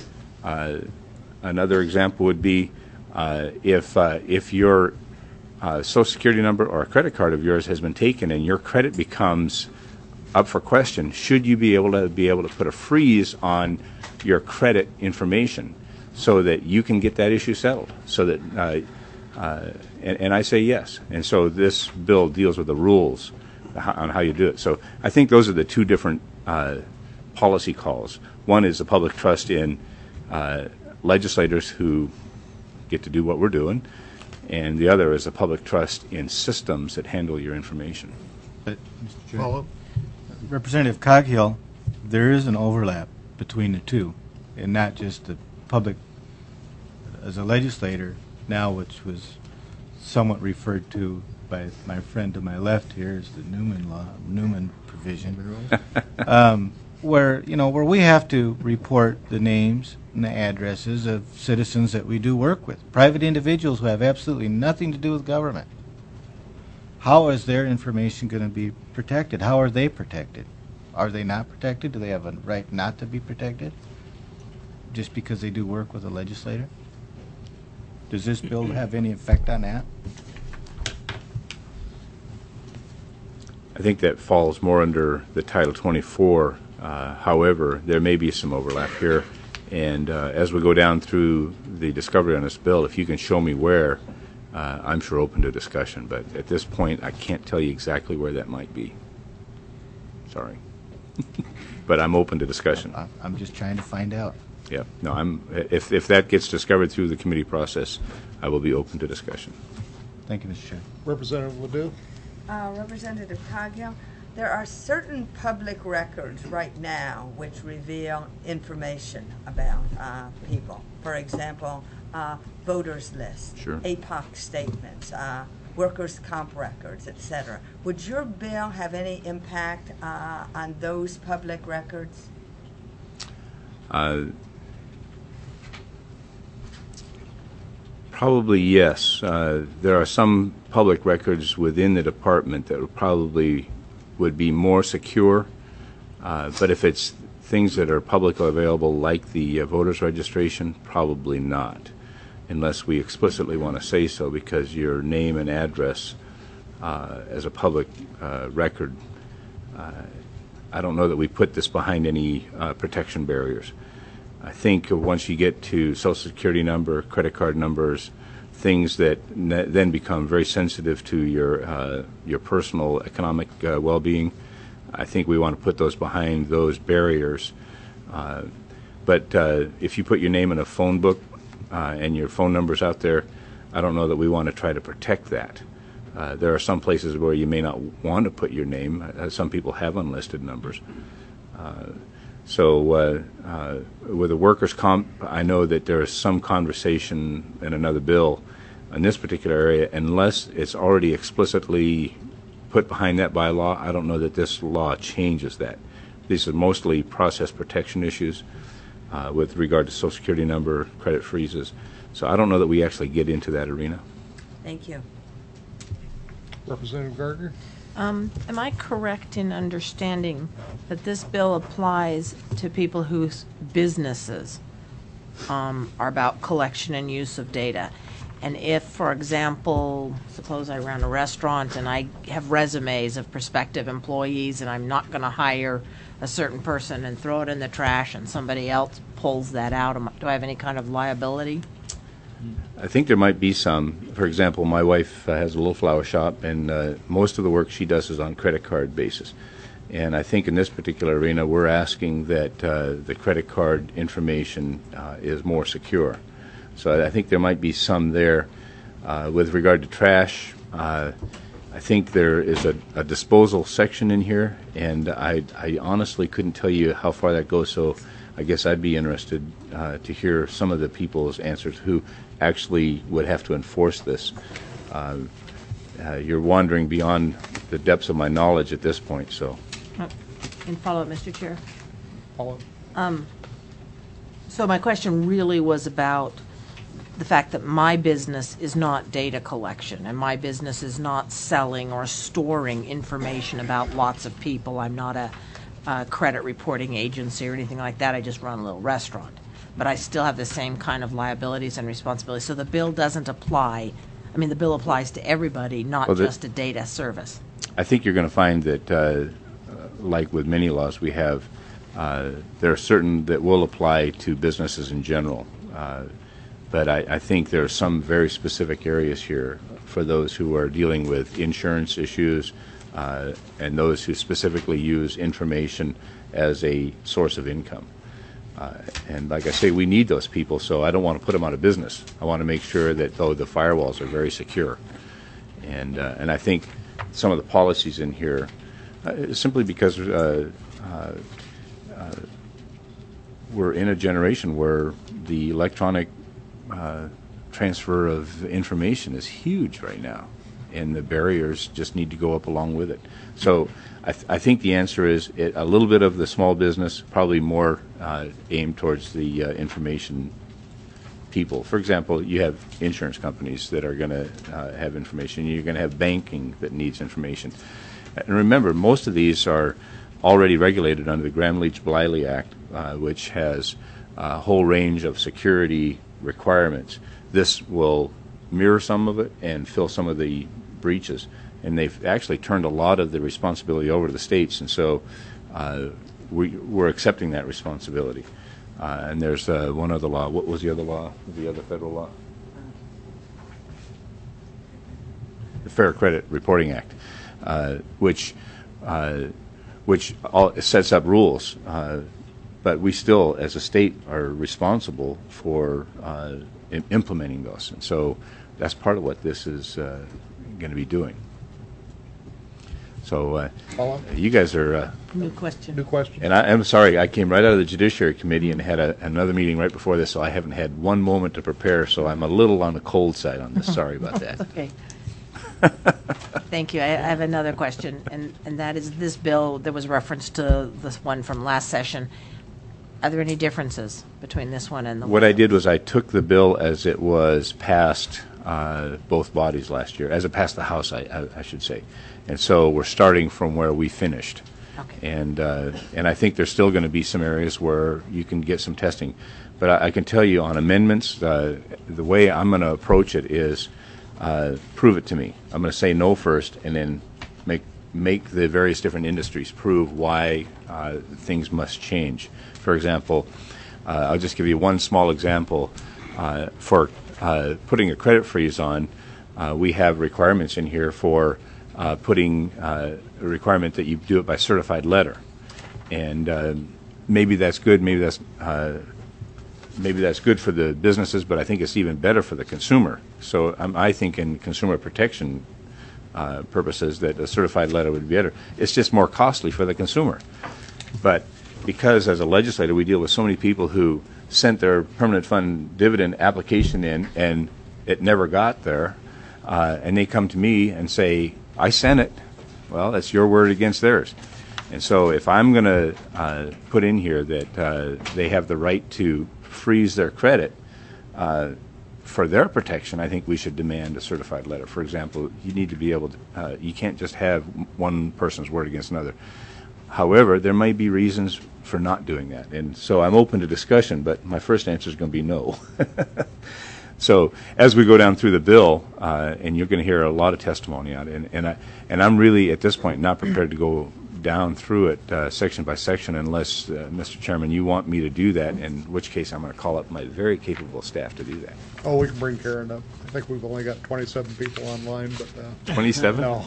Uh, another example would be uh, if uh, if your uh, Social Security number or a credit card of yours has been taken and your credit becomes up for question, should you be able to be able to put a freeze on your credit information so that you can get that issue settled? So that, uh, uh, and, and I say yes. And so this bill deals with the rules on how you do it. So I think those are the two different uh, policy calls. One is the public trust in uh, legislators who get to do what we're doing, and the other is the public trust in systems that handle your information. But, Mister Chairman, Representative Coghill, there is an overlap between the two, and not just the public. As a legislator now, which was somewhat referred to by my friend to my left here as the Newman law, Newman subdivision, um, where, you know, where we have to report the names and the addresses of citizens that we do work with, private individuals who have absolutely nothing to do with government. How is their information going to be protected? How are they protected? Are they not protected? Do they have a right not to be protected just because they do work with a legislator? Does this bill have any effect on that? I think that falls more under the Title twenty-four. Uh, however, there may be some overlap here. And uh, as we go down through the discovery on this bill, if you can show me where, uh, I'm sure open to discussion. But at this point, I can't tell you exactly where that might be. Sorry. But I'm open to discussion. I'm just trying to find out. Yeah. No, I'm. If if that gets discovered through the committee process, I will be open to discussion. Thank you, Mister Chair. Representative Ledoux. Uh, Representative Coghill, there are certain public records right now which reveal information about uh, people. For example, uh, voters list, Sure. A P O C statements, uh, workers' comp records, et cetera. Would your bill have any impact uh, on those public records? Uh, probably yes. Uh, there are some public records within the department that would probably would be more secure. Uh, but if it's things that are publicly available, like the uh, voters registration, probably not, unless we explicitly want to say so, because your name and address uh, as a public uh, record, uh, I don't know that we put this behind any uh, protection barriers. I think once you get to Social Security number, credit card numbers, things that ne- then become very sensitive to your uh, your personal economic uh, well-being, I think we want to put those behind those barriers. Uh, but uh, if you put your name in a phone book uh, and your phone number's out there, I don't know that we want to try to protect that. Uh, there are some places where you may not want to put your name. Uh, some people have unlisted numbers. Uh, so uh, uh, with a workers' comp, I know that there is some conversation in another bill in this particular area. Unless it's already explicitly put behind that by law, I don't know that this law changes that. These are mostly process protection issues uh, with regard to Social Security number, credit freezes. So I don't know that we actually get into that arena. Thank you. Representative Gardner. Um, am I correct in understanding that this bill applies to people whose businesses um, are about collection and use of data? And if, for example, suppose I run a restaurant and I have resumes of prospective employees and I'm not going to hire a certain person and throw it in the trash and somebody else pulls that out, am, do I have any kind of liability? I think there might be some. For example, my wife uh, has a little flower shop, and uh, most of the work she does is on credit card basis. And I think in this particular arena, we're asking that uh, the credit card information uh, is more secure. So I think there might be some there. Uh, with regard to trash, uh, I think there is a, a disposal section in here, and I, I honestly couldn't tell you how far that goes, so I guess I'd be interested uh, to hear some of the people's answers who actually would have to enforce this. Uh, uh, you're wandering beyond the depths of my knowledge at this point, so. Uh, in follow-up, Mister Chair. Follow-up. Um, so my question really was about the fact that my business is not data collection, and my business is not selling or storing information about lots of people. I'm not a, a credit reporting agency or anything like that. I just run a little restaurant. But I still have the same kind of liabilities and responsibilities. So the bill doesn't apply. I mean, the bill applies to everybody, not Well, the- just a data service. I think you're going to find that, uh, uh, like with many laws we have, uh, there are certain that will apply to businesses in general. Uh, but I, I think there are some very specific areas here for those who are dealing with insurance issues uh, and those who specifically use information as a source of income. Uh, and like I say, we need those people, so I don't want to put them out of business. I want to make sure that, though, the firewalls are very secure. And, uh, and I think some of the policies in here, uh, simply because uh, uh, uh, we're in a generation where the electronic uh, transfer of information is huge right now. and the barriers just need to go up along with it. So I, th- I think the answer is it, a little bit of the small business, probably more uh, aimed towards the uh, information people. For example, you have insurance companies that are going to uh, have information. You're going to have banking that needs information. And remember, most of these are already regulated under the Gramm-Leach-Bliley Act, uh, which has a whole range of security requirements. This will mirror some of it and fill some of the breaches. And they've actually turned a lot of the responsibility over to the states, and so uh, we, we're accepting that responsibility. Uh, and there's uh, one other law. What was the other law? The other federal law? The Fair Credit Reporting Act, uh, which uh, which all, sets up rules. Uh, but we still, as a state, are responsible for uh, im- implementing those. And so that's part of what this is uh, going to be doing. So uh, you guys are... Uh, New question. New question. And I, I'm sorry, I came right out of the Judiciary Committee and had a, another meeting right before this, so I haven't had one moment to prepare, so I'm a little on the cold side on this. Sorry about that. Okay. Thank you. I, I have another question, and, and that is this bill, there was reference to this one from last session. Are there any differences between this one and the What one? I did was I took the bill as it was passed uh, both bodies last year, as it passed the House, I, I, I should say. And so we're starting from where we finished. Okay. And uh, and I think there's still going to be some areas where you can get some testing. But I, I can tell you on amendments, uh, the way I'm going to approach it is uh, prove it to me. I'm going to say no first and then make make the various different industries prove why uh, things must change. For example, uh, I'll just give you one small example. Uh, for uh, putting a credit freeze on, uh, we have requirements in here for Uh, putting uh, a requirement that you do it by certified letter, and uh, maybe that's good. Maybe that's uh, maybe that's good for the businesses, but I think it's even better for the consumer. So um, I think, in consumer protection uh, purposes, that a certified letter would be better. It's just more costly for the consumer, but because as a legislator we deal with so many people who sent their permanent fund dividend application in and it never got there, uh, and they come to me and say, I sent it. Well, that's your word against theirs. And so if I'm going to uh, put in here that uh, they have the right to freeze their credit uh, for their protection, I think we should demand a certified letter. For example, you need to be able to, uh, you can't just have one person's word against another. However, there might be reasons for not doing that. And so I'm open to discussion, but my first answer is going to be no. So as we go down through the bill, uh, and you're going to hear a lot of testimony on it, and, and, I, and I'm really, at this point, not prepared to go down through it uh, section by section unless, uh, Mister Chairman, you want me to do that, in which case I'm going to call up my very capable staff to do that. Oh, we can bring Karen up. I think we've only got twenty-seven people online, but... Uh, twenty-seven? No.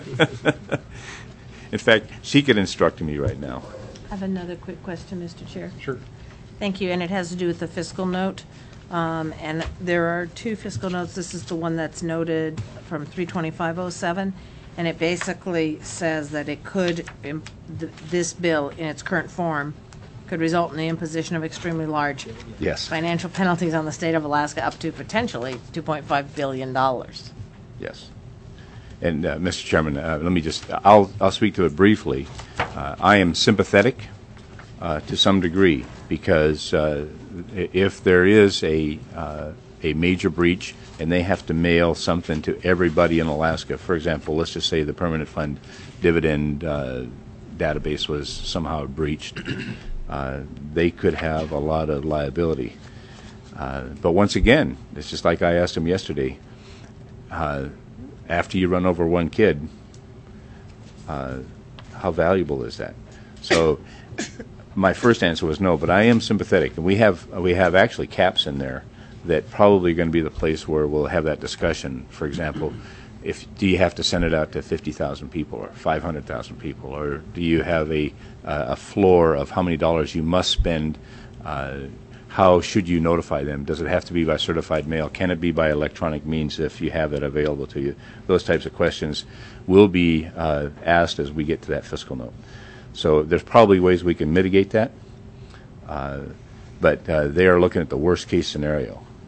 In fact, she could instruct me right now. I have another quick question, Mister Chair. Sure. Thank you, and it has to do with the fiscal note. Um, and there are two fiscal notes. This is the one that's noted from three twenty-five oh seven, and it basically says that it could, im- th- this bill in its current form, could result in the imposition of extremely large Yes. financial penalties on the state of Alaska, up to potentially two point five billion dollars. Yes. And uh, Mister Chairman, uh, let me just, I'll, I'll speak to it briefly. Uh, I am sympathetic uh, to some degree because uh, if there is a uh, a major breach and they have to mail something to everybody in Alaska, for example, let's just say the permanent fund dividend uh, database was somehow breached, uh, they could have a lot of liability. Uh, but once again, it's just like I asked him yesterday, uh, after you run over one kid, uh, how valuable is that? So my first answer was no, but I am sympathetic, and we have we have actually caps in there that probably going to be the place where we'll have that discussion. For example, if do you have to send it out to fifty thousand people or five hundred thousand people, or do you have a uh, a floor of how many dollars you must spend? Uh, how should you notify them? Does it have to be by certified mail? Can it be by electronic means if you have it available to you? Those types of questions will be uh, asked as we get to that fiscal note. So there's probably ways we can mitigate that, uh, but uh, they are looking at the worst case scenario.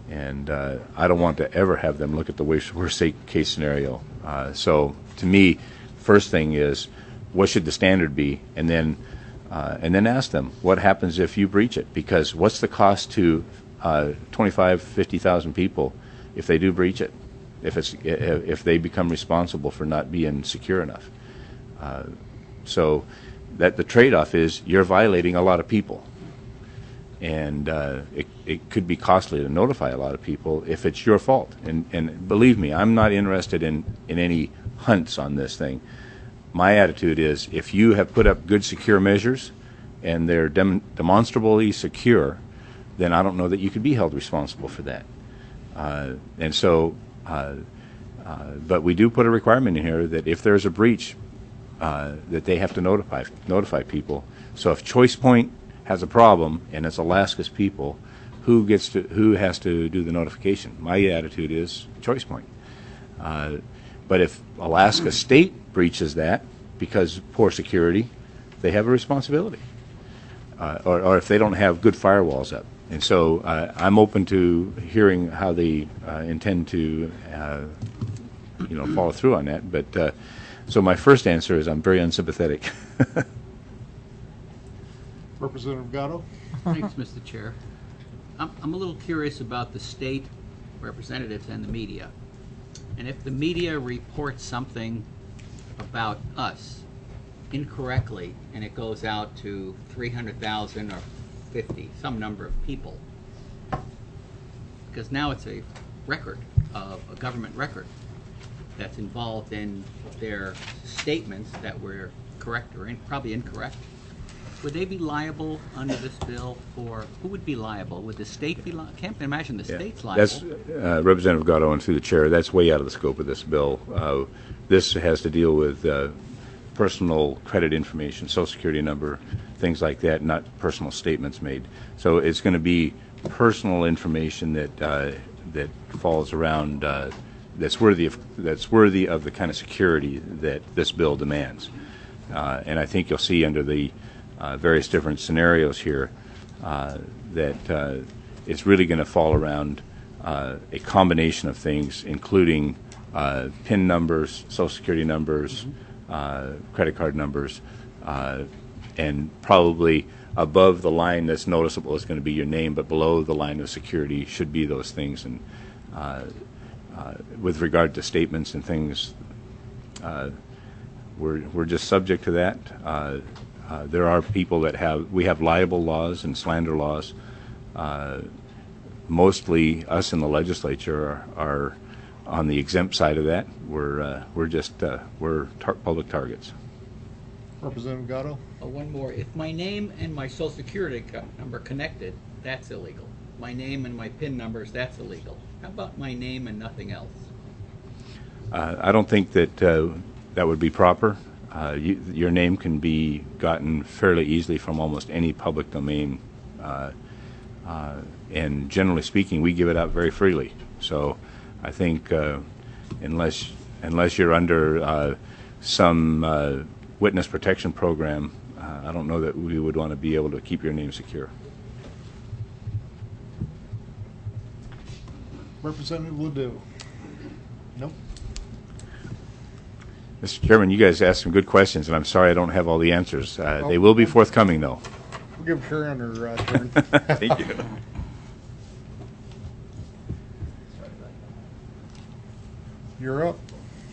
And uh, I don't want to ever have them look at the worst, worst case scenario. Uh, so to me, first thing is, what should the standard be? And then, uh, and then ask them, what happens if you breach it? Because what's the cost to uh, twenty-five, fifty thousand people if they do breach it? If it's if they become responsible for not being secure enough? Uh, so that the trade-off is you're violating a lot of people. And uh, it, it could be costly to notify a lot of people if it's your fault. And, and believe me, I'm not interested in, in any hunts on this thing. My attitude is if you have put up good secure measures and they're dem- demonstrably secure, then I don't know that you could be held responsible for that. Uh, and so, uh, uh, but we do put a requirement in here that if there's a breach, uh, that they have to notify notify people. So if Choice Point has a problem and it's Alaska's people, who gets to who has to do the notification? My attitude is Choice Point. Uh, but if Alaska State breaches that because of poor security, they have a responsibility. Uh, or, or if they don't have good firewalls up. And so uh, I'm open to hearing how they uh, intend to, uh, you know, follow through on that. But uh, so my first answer is I'm very unsympathetic. Representative Gatto. Thanks, Mister Chair. I'm, I'm a little curious about the state representatives and the media. And if the media reports something about us incorrectly and it goes out to three hundred thousand or fifty, some number of people, because now it's a record, of a government record that's involved in their statements that were correct or in, probably incorrect, would they be liable under this bill for, who would be liable? Would the state be liable? I can't imagine the Yeah. state's liable. That's uh, Representative Gatto, and through the chair, that's way out of the scope of this bill. Uh, this has to deal with uh, personal credit information, Social Security number, things like that, not personal statements made. So it's going to be personal information that uh, that falls around uh, that's worthy of that's worthy of the kind of security that this bill demands. Uh, and I think you'll see under the uh, various different scenarios here uh, that uh, it's really going to fall around uh, a combination of things, including uh, PIN numbers, Social Security numbers, mm-hmm. uh, credit card numbers, uh, and probably above the line that's noticeable is going to be your name, but below the line of security should be those things. And uh, uh, with regard to statements and things, uh, we're we're just subject to that. Uh, uh, there are people that have we have libel laws and slander laws. Uh, mostly us in the legislature are, are on the exempt side of that. We're uh, we're just uh, we're tar- public targets. Representative Gatto. Oh, one more. If my name and my Social Security co- number connected, that's illegal. My name and my PIN numbers, that's illegal. How about my name and nothing else? Uh, I don't think that uh, that would be proper. Uh, you, your name can be gotten fairly easily from almost any public domain, uh, uh, and generally speaking, we give it out very freely. So, I think uh, unless unless you're under uh, some uh, witness protection program, uh, I don't know that we would want to be able to keep your name secure. Representative Ledoux. Nope. Mister Chairman, you guys asked some good questions, and I'm sorry I don't have all the answers. Uh, Oh, they will be forthcoming, though. We'll give Sharon her uh, turn. Thank you. You're up.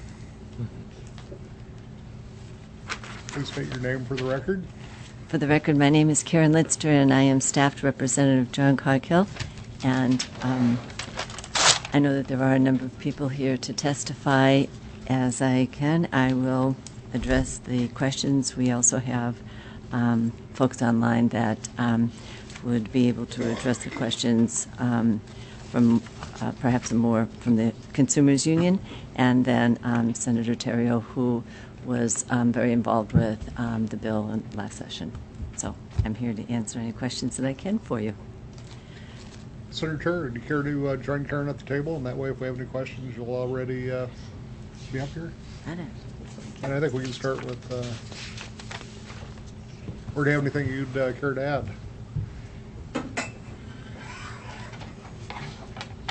Please state your name for the record. For the record, my name is Karen Litster, and I am staffed Representative John Coghill. And um, I know that there are a number of people here to testify. As I can, I will address the questions. We also have um, folks online that um, would be able to address the questions um, from uh, perhaps more from the Consumers Union, and then um, Senator Terrio, who was um, very involved with um, the bill in last session. So I'm here to answer any questions that I can for you. Senator, do you care to uh, join Karen at the table? And that way, if we have any questions, you'll already uh, be up here. I know. And I think we can start with, uh, or do you have anything you'd uh, care to add?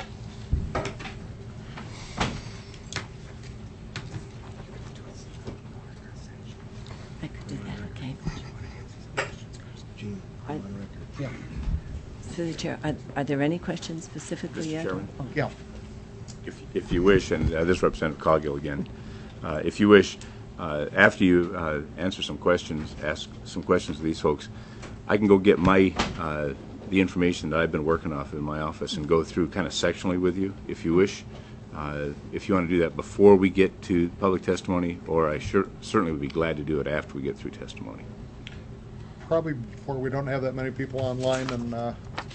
Through the chair, are, are there any questions specifically Mister yet? Chairman? Yeah. If, if you wish, and uh, this is Representative Coghill again, uh, if you wish, uh, after you uh, answer some questions, ask some questions to these folks, I can go get my uh, the information that I've been working off in my office and go through kind of sectionally with you, if you wish. Uh, if you want to do that before we get to public testimony, or I sure, certainly would be glad to do it after we get through testimony. Probably before. We don't have that many people online, and uh,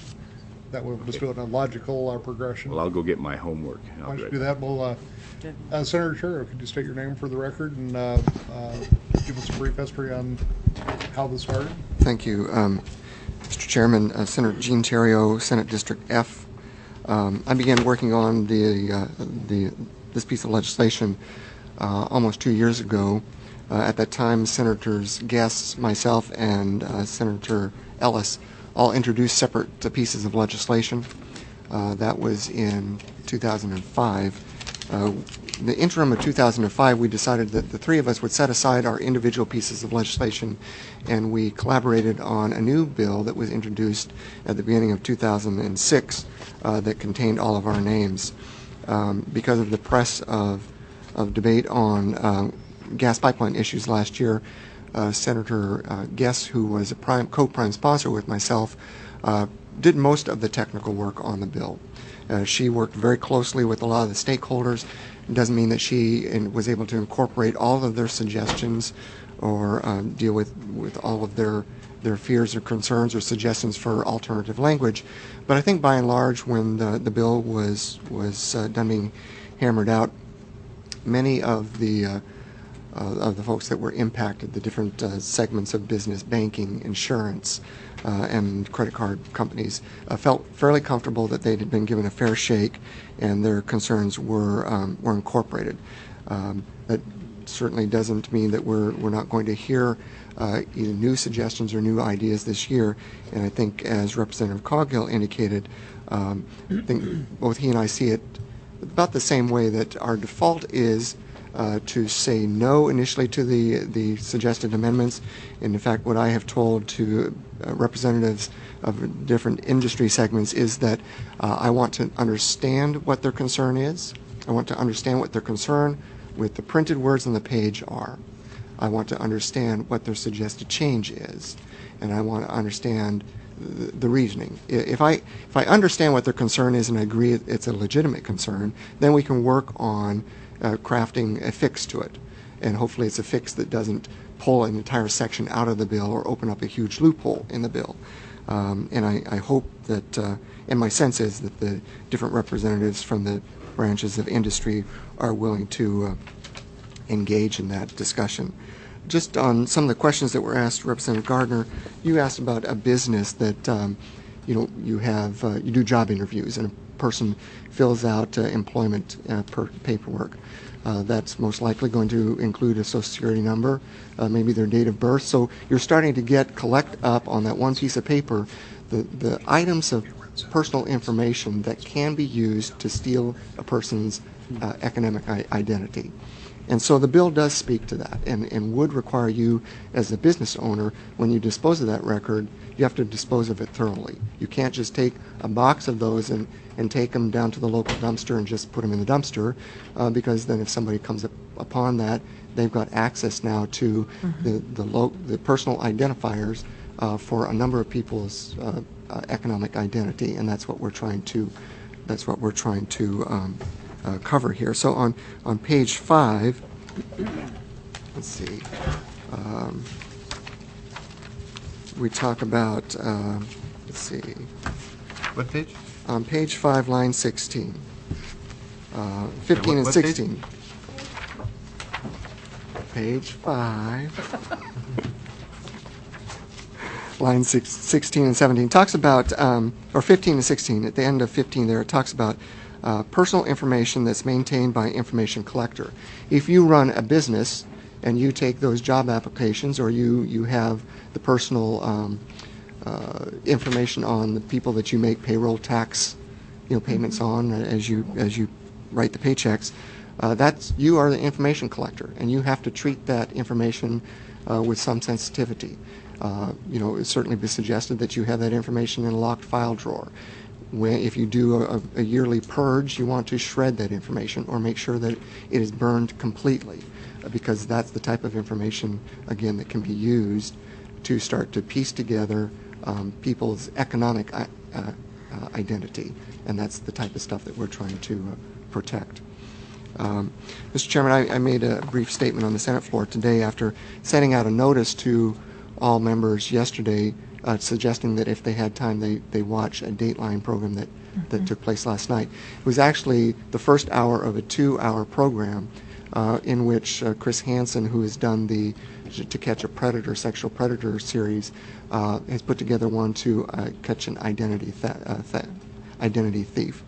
that will just do it in a logical uh, progression. Well, I'll go get my homework. Why don't you do that? We'll, uh, uh, Senator Charo, could you state your name for the record and uh, uh, give us a brief history on how this started? Thank you. Um, Mister Chairman, uh, Senator Gene Theriault, Senate District F. Um, I began working on the, uh, the this piece of legislation uh, almost two years ago. Uh, at that time, Senators Guest, myself, and uh, Senator Ellis all introduced separate uh, pieces of legislation. Uh, that was in two thousand five. Uh, the interim of two thousand five, we decided that the three of us would set aside our individual pieces of legislation, and we collaborated on a new bill that was introduced at the beginning of two thousand six uh, that contained all of our names. Um, because of the press of, of debate on uh, gas pipeline issues last year, uh, Senator uh, Guest, who was a prime, co-prime sponsor with myself, uh, did most of the technical work on the bill. Uh, she worked very closely with a lot of the stakeholders. It doesn't mean that she in, was able to incorporate all of their suggestions or um, deal with, with all of their their fears or concerns or suggestions for alternative language. But I think by and large, when the, the bill was, was uh, done being hammered out, many of the uh, Uh, of the folks that were impacted, the different uh, segments of business, banking, insurance, uh, and credit card companies, uh, felt fairly comfortable that they had been given a fair shake and their concerns were um, were incorporated. Um, that certainly doesn't mean that we're we're not going to hear uh, either new suggestions or new ideas this year. And I think, as Representative Coghill indicated, um, I think both he and I see it about the same way, that our default is Uh, to say no initially to the the suggested amendments. And in fact, what I have told to uh, representatives of different industry segments is that uh, I want to understand what their concern is. I want to understand what their concern with the printed words on the page are. I want to understand what their suggested change is, and I want to understand the, the reasoning. If I if I understand what their concern is and I agree it's a legitimate concern, then we can work on Uh, crafting a fix to it, and hopefully it's a fix that doesn't pull an entire section out of the bill or open up a huge loophole in the bill. Um, and I, I hope that, uh, and my sense is that the different representatives from the branches of industry are willing to uh, engage in that discussion. Just on some of the questions that were asked, Representative Gardner, you asked about a business that um, you know you have uh, you do job interviews and a person fills out uh, employment uh, per paperwork. Uh, that's most likely going to include a Social Security number, uh, maybe their date of birth. So you're starting to get collect up on that one piece of paper the, the items of personal information that can be used to steal a person's uh, economic I- identity. And so the bill does speak to that, and, and would require you as a business owner, when you dispose of that record, you have to dispose of it thoroughly. You can't just take a box of those and, and take them down to the local dumpster and just put them in the dumpster, uh, because then if somebody comes up upon that, they've got access now to mm-hmm. the the, lo- the personal identifiers uh, for a number of people's uh, uh, economic identity, and that's what we're trying to that's what we're trying to um, uh, cover here. So on on page five, let's see. Um, we talk about, uh, let's see. What page? On page five, line sixteen. Uh, fifteen what, and what sixteen. Page, page five. Line six, sixteen and seventeen talks about, um, or fifteen and sixteen, at the end of fifteen there, it talks about uh, personal information that's maintained by an information collector. If you run a business and you take those job applications, or you, you have the personal um, uh, information on the people that you make payroll tax, you know, payments on as you as you write the paychecks, uh, that's you are the information collector, and you have to treat that information uh, with some sensitivity. Uh, you know, it's certainly been suggested that you have that information in a locked file drawer. When, if you do a, a yearly purge, you want to shred that information or make sure that it is burned completely, uh, because that's the type of information, again, that can be used to start to piece together um, people's economic uh, uh, identity, and that's the type of stuff that we're trying to uh, protect. Um, Mister Chairman, I, I made a brief statement on the Senate floor today after sending out a notice to all members yesterday uh, suggesting that if they had time, they, they watch a Dateline program that, mm-hmm. that took place last night. It was actually the first hour of a two-hour program uh, in which uh, Chris Hansen, who has done the To Catch a Predator, Sexual Predator series, uh, has put together one to uh, catch an identity, th- uh, th- identity thief.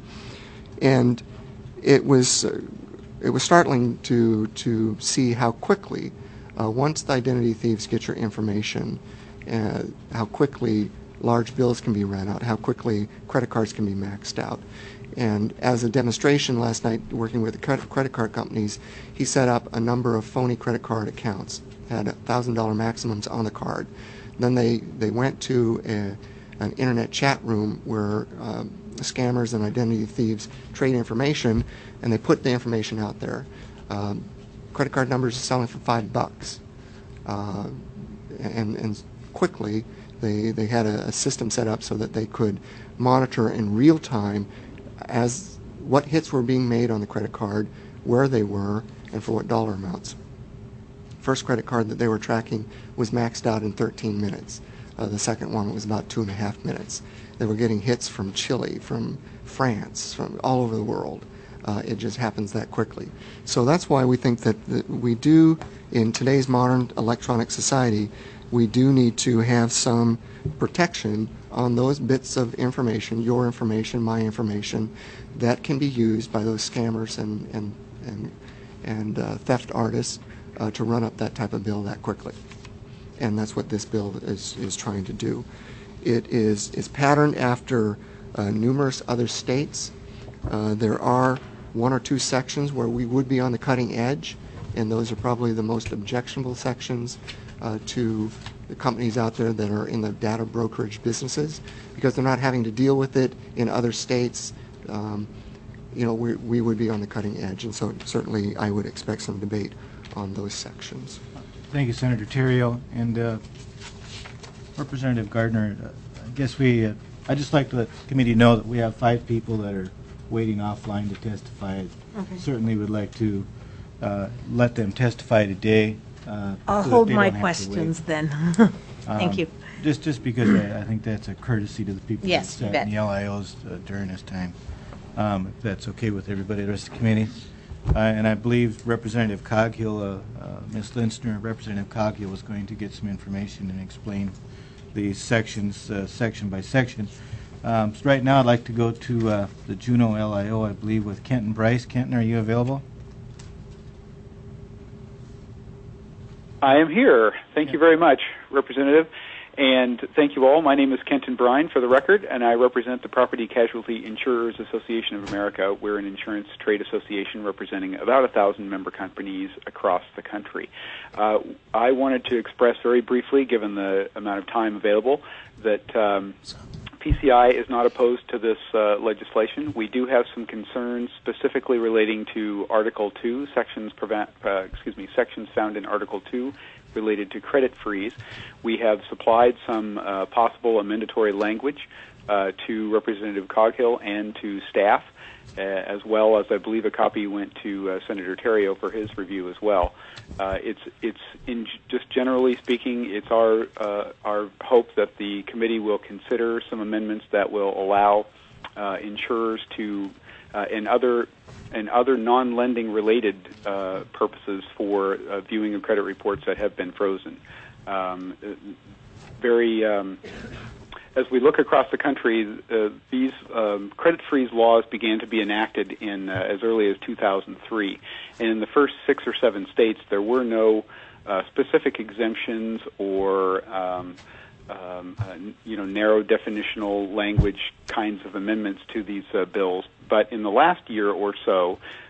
And it was... Uh, It was startling to to see how quickly, uh, once the identity thieves get your information, uh, how quickly large bills can be ran out, how quickly credit cards can be maxed out. And as a demonstration last night, working with the credit, credit card companies, he set up a number of phony credit card accounts, had one thousand dollars maximums on the card. Then they, they went to a, an internet chat room where um, scammers and identity thieves trade information, and they put the information out there. Um, credit card numbers are selling for five bucks, uh, and and quickly they they had a, a system set up so that they could monitor in real time as what hits were being made on the credit card, where they were, and for what dollar amounts. First credit card that they were tracking was maxed out in thirteen minutes. Uh, the second one was about two and a half minutes. They were getting hits from Chile, from France, from all over the world. Uh, it just happens that quickly. So that's why we think that, that we do, in today's modern electronic society, we do need to have some protection on those bits of information, your information, my information, that can be used by those scammers and, and, and, and uh, theft artists uh, to run up that type of bill that quickly. And that's what this bill is, is trying to do. It is, is patterned after uh, numerous other states. Uh, there are one or two sections where we would be on the cutting edge, and those are probably the most objectionable sections uh, to the companies out there that are in the data brokerage businesses, because they're not having to deal with it in other states. Um, you know, we, we would be on the cutting edge, and so certainly I would expect some debate on those sections. Thank you, Senator Terrio. And uh, Representative Gardner, uh, I guess we, uh, I'd just like to let the committee know that we have five people that are waiting offline to testify. Okay. Certainly would like to uh, let them testify today. Uh, I'll so that hold they my don't have to questions wait. then. Thank Um, you. Just, just because I, I think that's a courtesy to the people Yes, that you sat in bet. the L I Os uh, during this time. Um, if that's okay with everybody, the rest of the committee. Uh, and I believe Representative Coghill, uh, uh, Miz Lindstrom, Representative Coghill was going to get some information and explain the sections, uh, section by section. Um, so right now I'd like to go to uh, the Juneau L I O, I believe, with Kenton Bryce. Kenton, are you available? I am here. Thank you very much, Representative. And thank you all. My name is Kenton Brine, for the record, and I represent the Property Casualty Insurers Association of America. We're an insurance trade association representing about a thousand member companies across the country. Uh, I wanted to express very briefly, given the amount of time available, that um, P C I is not opposed to this uh, legislation. We do have some concerns specifically relating to Article two, sections prevent, uh, excuse me, sections found in Article two related to credit freeze. We have supplied some uh, possible amendatory language uh, to Representative Coghill and to staff, uh, as well as I believe a copy went to uh, Senator Terrio for his review as well. Uh, it's it's in just generally speaking, it's our uh, our hope that the committee will consider some amendments that will allow uh, insurers to uh, and other and other non-lending related uh, purposes for uh, viewing of credit reports that have been frozen. Um, very um, as we look across the country, uh, these um, credit freeze laws began to be enacted in uh, as early as two thousand three. And in the first six or seven states, there were no uh, specific exemptions or um, um, uh, you know, narrow definitional language kinds of amendments to these uh, bills. But in the last year or so,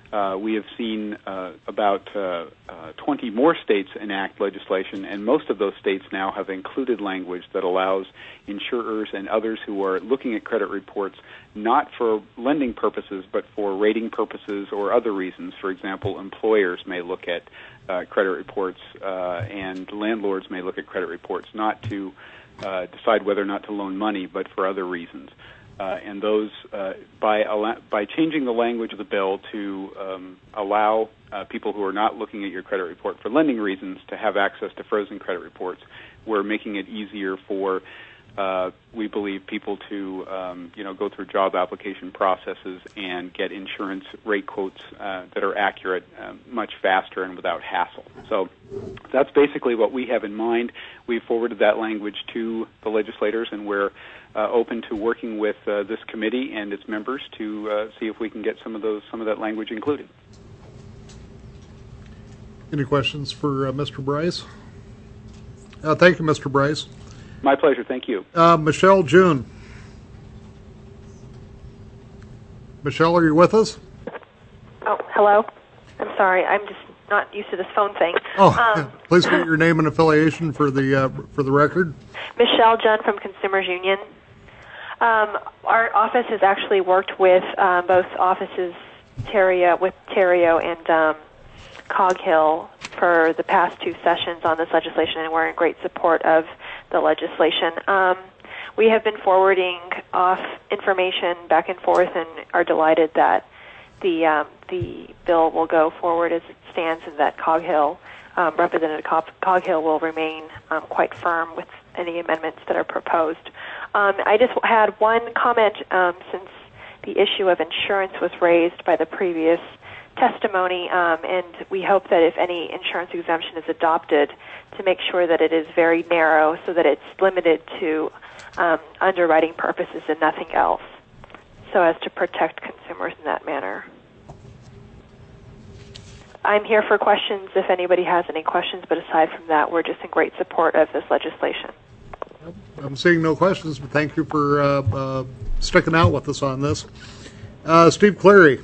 Uh, we have seen uh, about uh, uh, twenty more states enact legislation, and most of those states now have included language that allows insurers and others who are looking at credit reports not for lending purposes but for rating purposes or other reasons. For example, employers may look at uh, credit reports uh, and landlords may look at credit reports not to uh, decide whether or not to loan money but for other reasons. Uh, and those, uh, by al- by changing the language of the bill to um, allow uh, people who are not looking at your credit report for lending reasons to have access to frozen credit reports, we're making it easier for, uh, we believe, people to, um, you know, go through job application processes and get insurance rate quotes uh, that are accurate uh, much faster and without hassle. So that's basically what we have in mind. We forwarded that language to the legislators, and we're Uh, open to working with uh, this committee and its members to uh, see if we can get some of those, some of that language included. Any questions for uh, Mister Bryce? Uh, thank you, Mister Bryce. My pleasure. Thank you. Uh, Michelle June. Michelle, are you with us? Oh, hello. I'm sorry. I'm just not used to this phone thing. Oh, um, please give your name and affiliation for the uh, for the record. Michelle Junn from Consumers Union. Um, our office has actually worked with um, both offices, Terrio, with Terrio and um, Cog Hill for the past two sessions on this legislation, and we're in great support of the legislation. Um, we have been forwarding off information back and forth and are delighted that the um, the bill will go forward as it stands, and that Cog Hill, um, Representative Cog, Cog Hill will remain um, quite firm with any amendments that are proposed. Um, I just had one comment um, since the issue of insurance was raised by the previous testimony, um, and we hope that if any insurance exemption is adopted, to make sure that it is very narrow so that it's limited to um, underwriting purposes and nothing else, so as to protect consumers in that manner. I'm here for questions if anybody has any questions, but aside from that, we're just in great support of this legislation. I'm seeing no questions, but thank you for uh, uh, sticking out with us on this. Uh, Steve Cleary.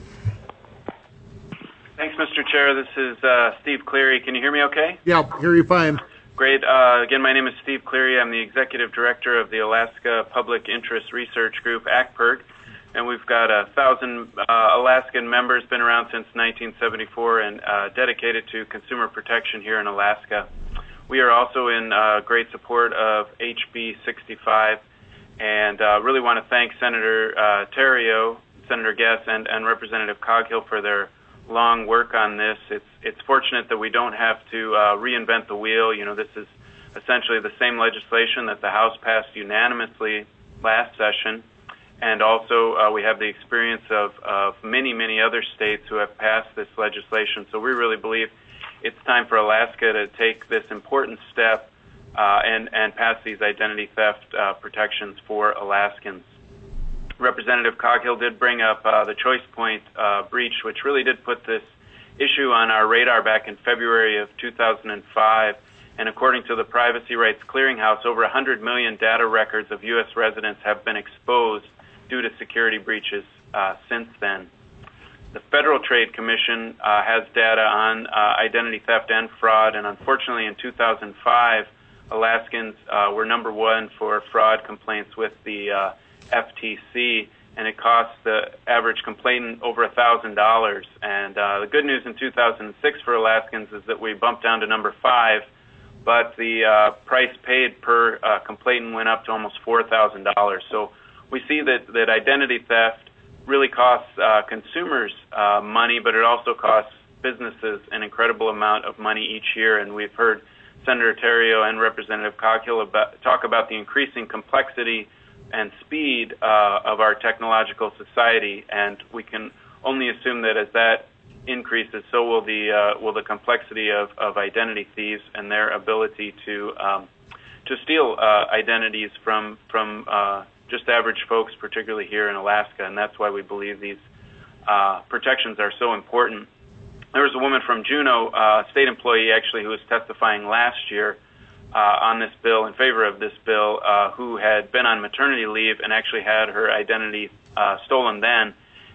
Thanks, Mister Chair. This is uh, Steve Cleary. Can you hear me okay? Yeah, hear you fine. Great. Uh, again, my name is Steve Cleary. I'm the Executive Director of the Alaska Public Interest Research Group, A C P I R G, and we've got a thousand uh, Alaskan members, been around since nineteen seventy-four, and uh, dedicated to consumer protection here in Alaska. We are also in uh, great support of H B sixty-five, and uh, really want to thank Senator uh, Terrio, Senator Guess, and, and Representative Coghill for their long work on this. It's it's fortunate that we don't have to uh, reinvent the wheel. You know, this is essentially the same legislation that the House passed unanimously last session, and also uh, we have the experience of, of many, many other states who have passed this legislation. So we really believe it's time for Alaska to take this important step uh, and, and pass these identity theft uh, protections for Alaskans. Representative Coghill did bring up uh, the Choice Point uh, breach, which really did put this issue on our radar back in February of two thousand five. And according to the Privacy Rights Clearinghouse, over one hundred million data records of U S residents have been exposed due to security breaches uh, since then. The Federal Trade Commission uh, has data on uh, identity theft and fraud, and unfortunately in two thousand five, Alaskans uh, were number one for fraud complaints with the uh, F T C, and it cost the average complainant over one thousand dollars. And uh, the good news in two thousand six for Alaskans is that we bumped down to number five, but the uh, price paid per uh, complainant went up to almost four thousand dollars. So we see that, that identity theft really costs uh, consumers uh, money, but it also costs businesses an incredible amount of money each year. And we've heard Senator Terrio and Representative Coghill about, talk about the increasing complexity and speed uh, of our technological society, and we can only assume that as that increases, so will the uh, will the complexity of, of identity thieves and their ability to um, to steal uh, identities from from uh, just average folks, particularly here in Alaska, and that's why we believe these uh, protections are so important. There was a woman from Juneau, a uh, state employee actually, who was testifying last year uh, on this bill, in favor of this bill, uh, who had been on maternity leave and actually had her identity uh, stolen then,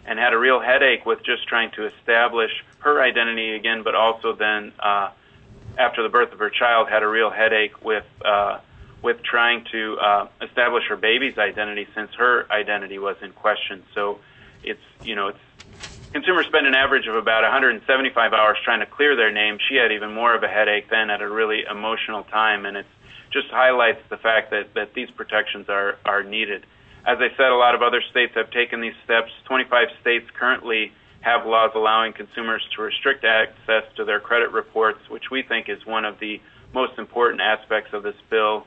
and had a real headache with just trying to establish her identity again, but also then uh, after the birth of her child had a real headache with uh, with trying to uh, establish her baby's identity since her identity was in question. So it's, you know, it's consumers spend an average of about one hundred seventy-five hours trying to clear their name. She had even more of a headache then at a really emotional time, and it just highlights the fact that, that these protections are, are needed. As I said, a lot of other states have taken these steps. twenty-five states currently have laws allowing consumers to restrict access to their credit reports, which we think is one of the most important aspects of this bill.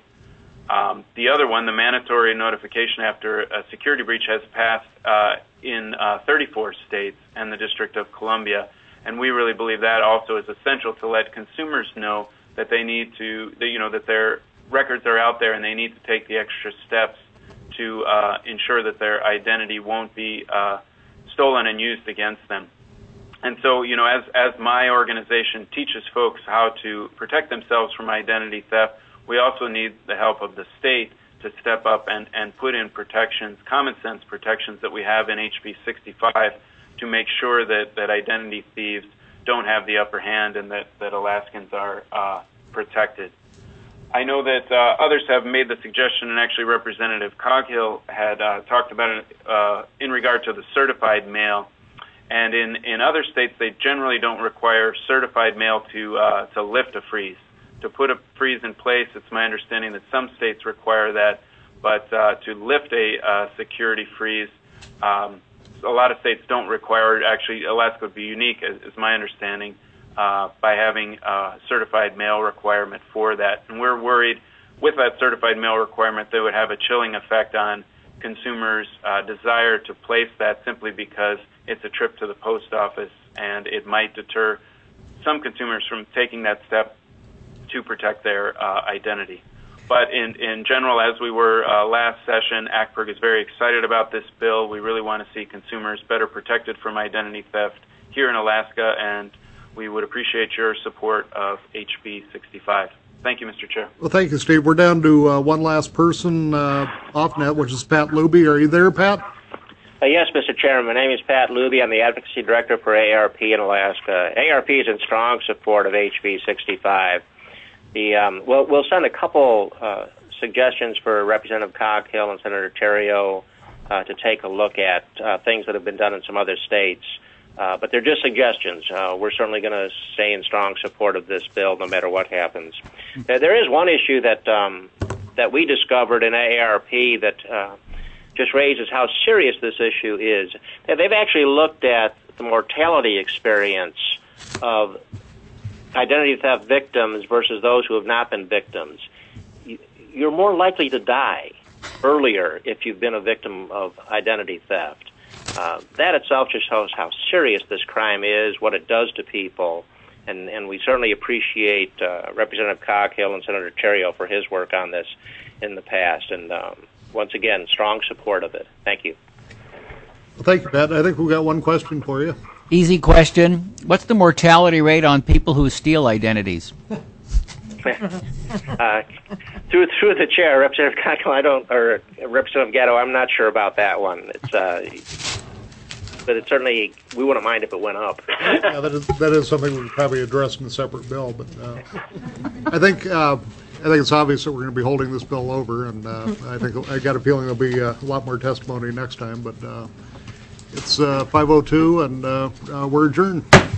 Um, the other one, the mandatory notification after a security breach, has passed uh, in uh, thirty-four states and the District of Columbia, and we really believe that also is essential to let consumers know that they need to, that, you know, that their records are out there and they need to take the extra steps to uh, ensure that their identity won't be uh, stolen and used against them. And so, you know, as as my organization teaches folks how to protect themselves from identity theft, we also need the help of the state to step up and, and put in protections, common sense protections that we have in H B sixty-five to make sure that, that identity thieves don't have the upper hand and that, that Alaskans are uh, protected. I know that uh, others have made the suggestion, and actually Representative Coghill had uh, talked about it uh, in regard to the certified mail. And in, in other states, they generally don't require certified mail to uh, to lift a freeze. To put a freeze in place, it's my understanding that some states require that, but uh, to lift a uh, security freeze, um, a lot of states don't require it. Actually, Alaska would be unique, is, is my understanding, uh, by having a certified mail requirement for that. And we're worried with that certified mail requirement that would have a chilling effect on consumers' uh, desire to place that simply because it's a trip to the post office, and it might deter some consumers from taking that step to protect their uh, identity. But in, in general, as we were uh, last session, A C P I R G is very excited about this bill. We really want to see consumers better protected from identity theft here in Alaska, and we would appreciate your support of H B sixty-five. Thank you, Mister Chair. Well, thank you, Steve. We're down to uh, one last person uh, off net, which is Pat Luby. Are you there, Pat? Uh, yes, Mister Chairman. My name is Pat Luby. I'm the Advocacy Director for A A R P in Alaska. A A R P is in strong support of H B sixty-five. The, um, we'll, we'll send a couple uh, suggestions for Representative Coghill and Senator Theriault uh, to take a look at uh, things that have been done in some other states. Uh, but they're just suggestions. Uh, we're certainly going to stay in strong support of this bill no matter what happens. Uh, there is one issue that um, that we discovered in A A R P that uh, just raises how serious this issue is. They've actually looked at the mortality experience of identity theft victims versus those who have not been victims. You're more likely to die earlier if you've been a victim of identity theft. Uh, that itself just shows how serious this crime is, what it does to people, and, and we certainly appreciate uh, Representative Coghill and Senator Theriault for his work on this in the past, and um, once again, strong support of it. Thank you. Well, thank you, Pat. I think we've got one question for you. Easy question. What's the mortality rate on people who steal identities? uh, through through the chair, Representative Coghill, I don't, or Representative Gatto, I'm not sure about that one. It's, uh, but it certainly, we wouldn't mind if it went up. Yeah, that is that is something we could probably address in a separate bill. But uh, I think uh, I think it's obvious that we're going to be holding this bill over, and uh, I think I got a feeling there'll be a lot more testimony next time. But uh, it's uh, five oh two, and uh, uh, we're adjourned.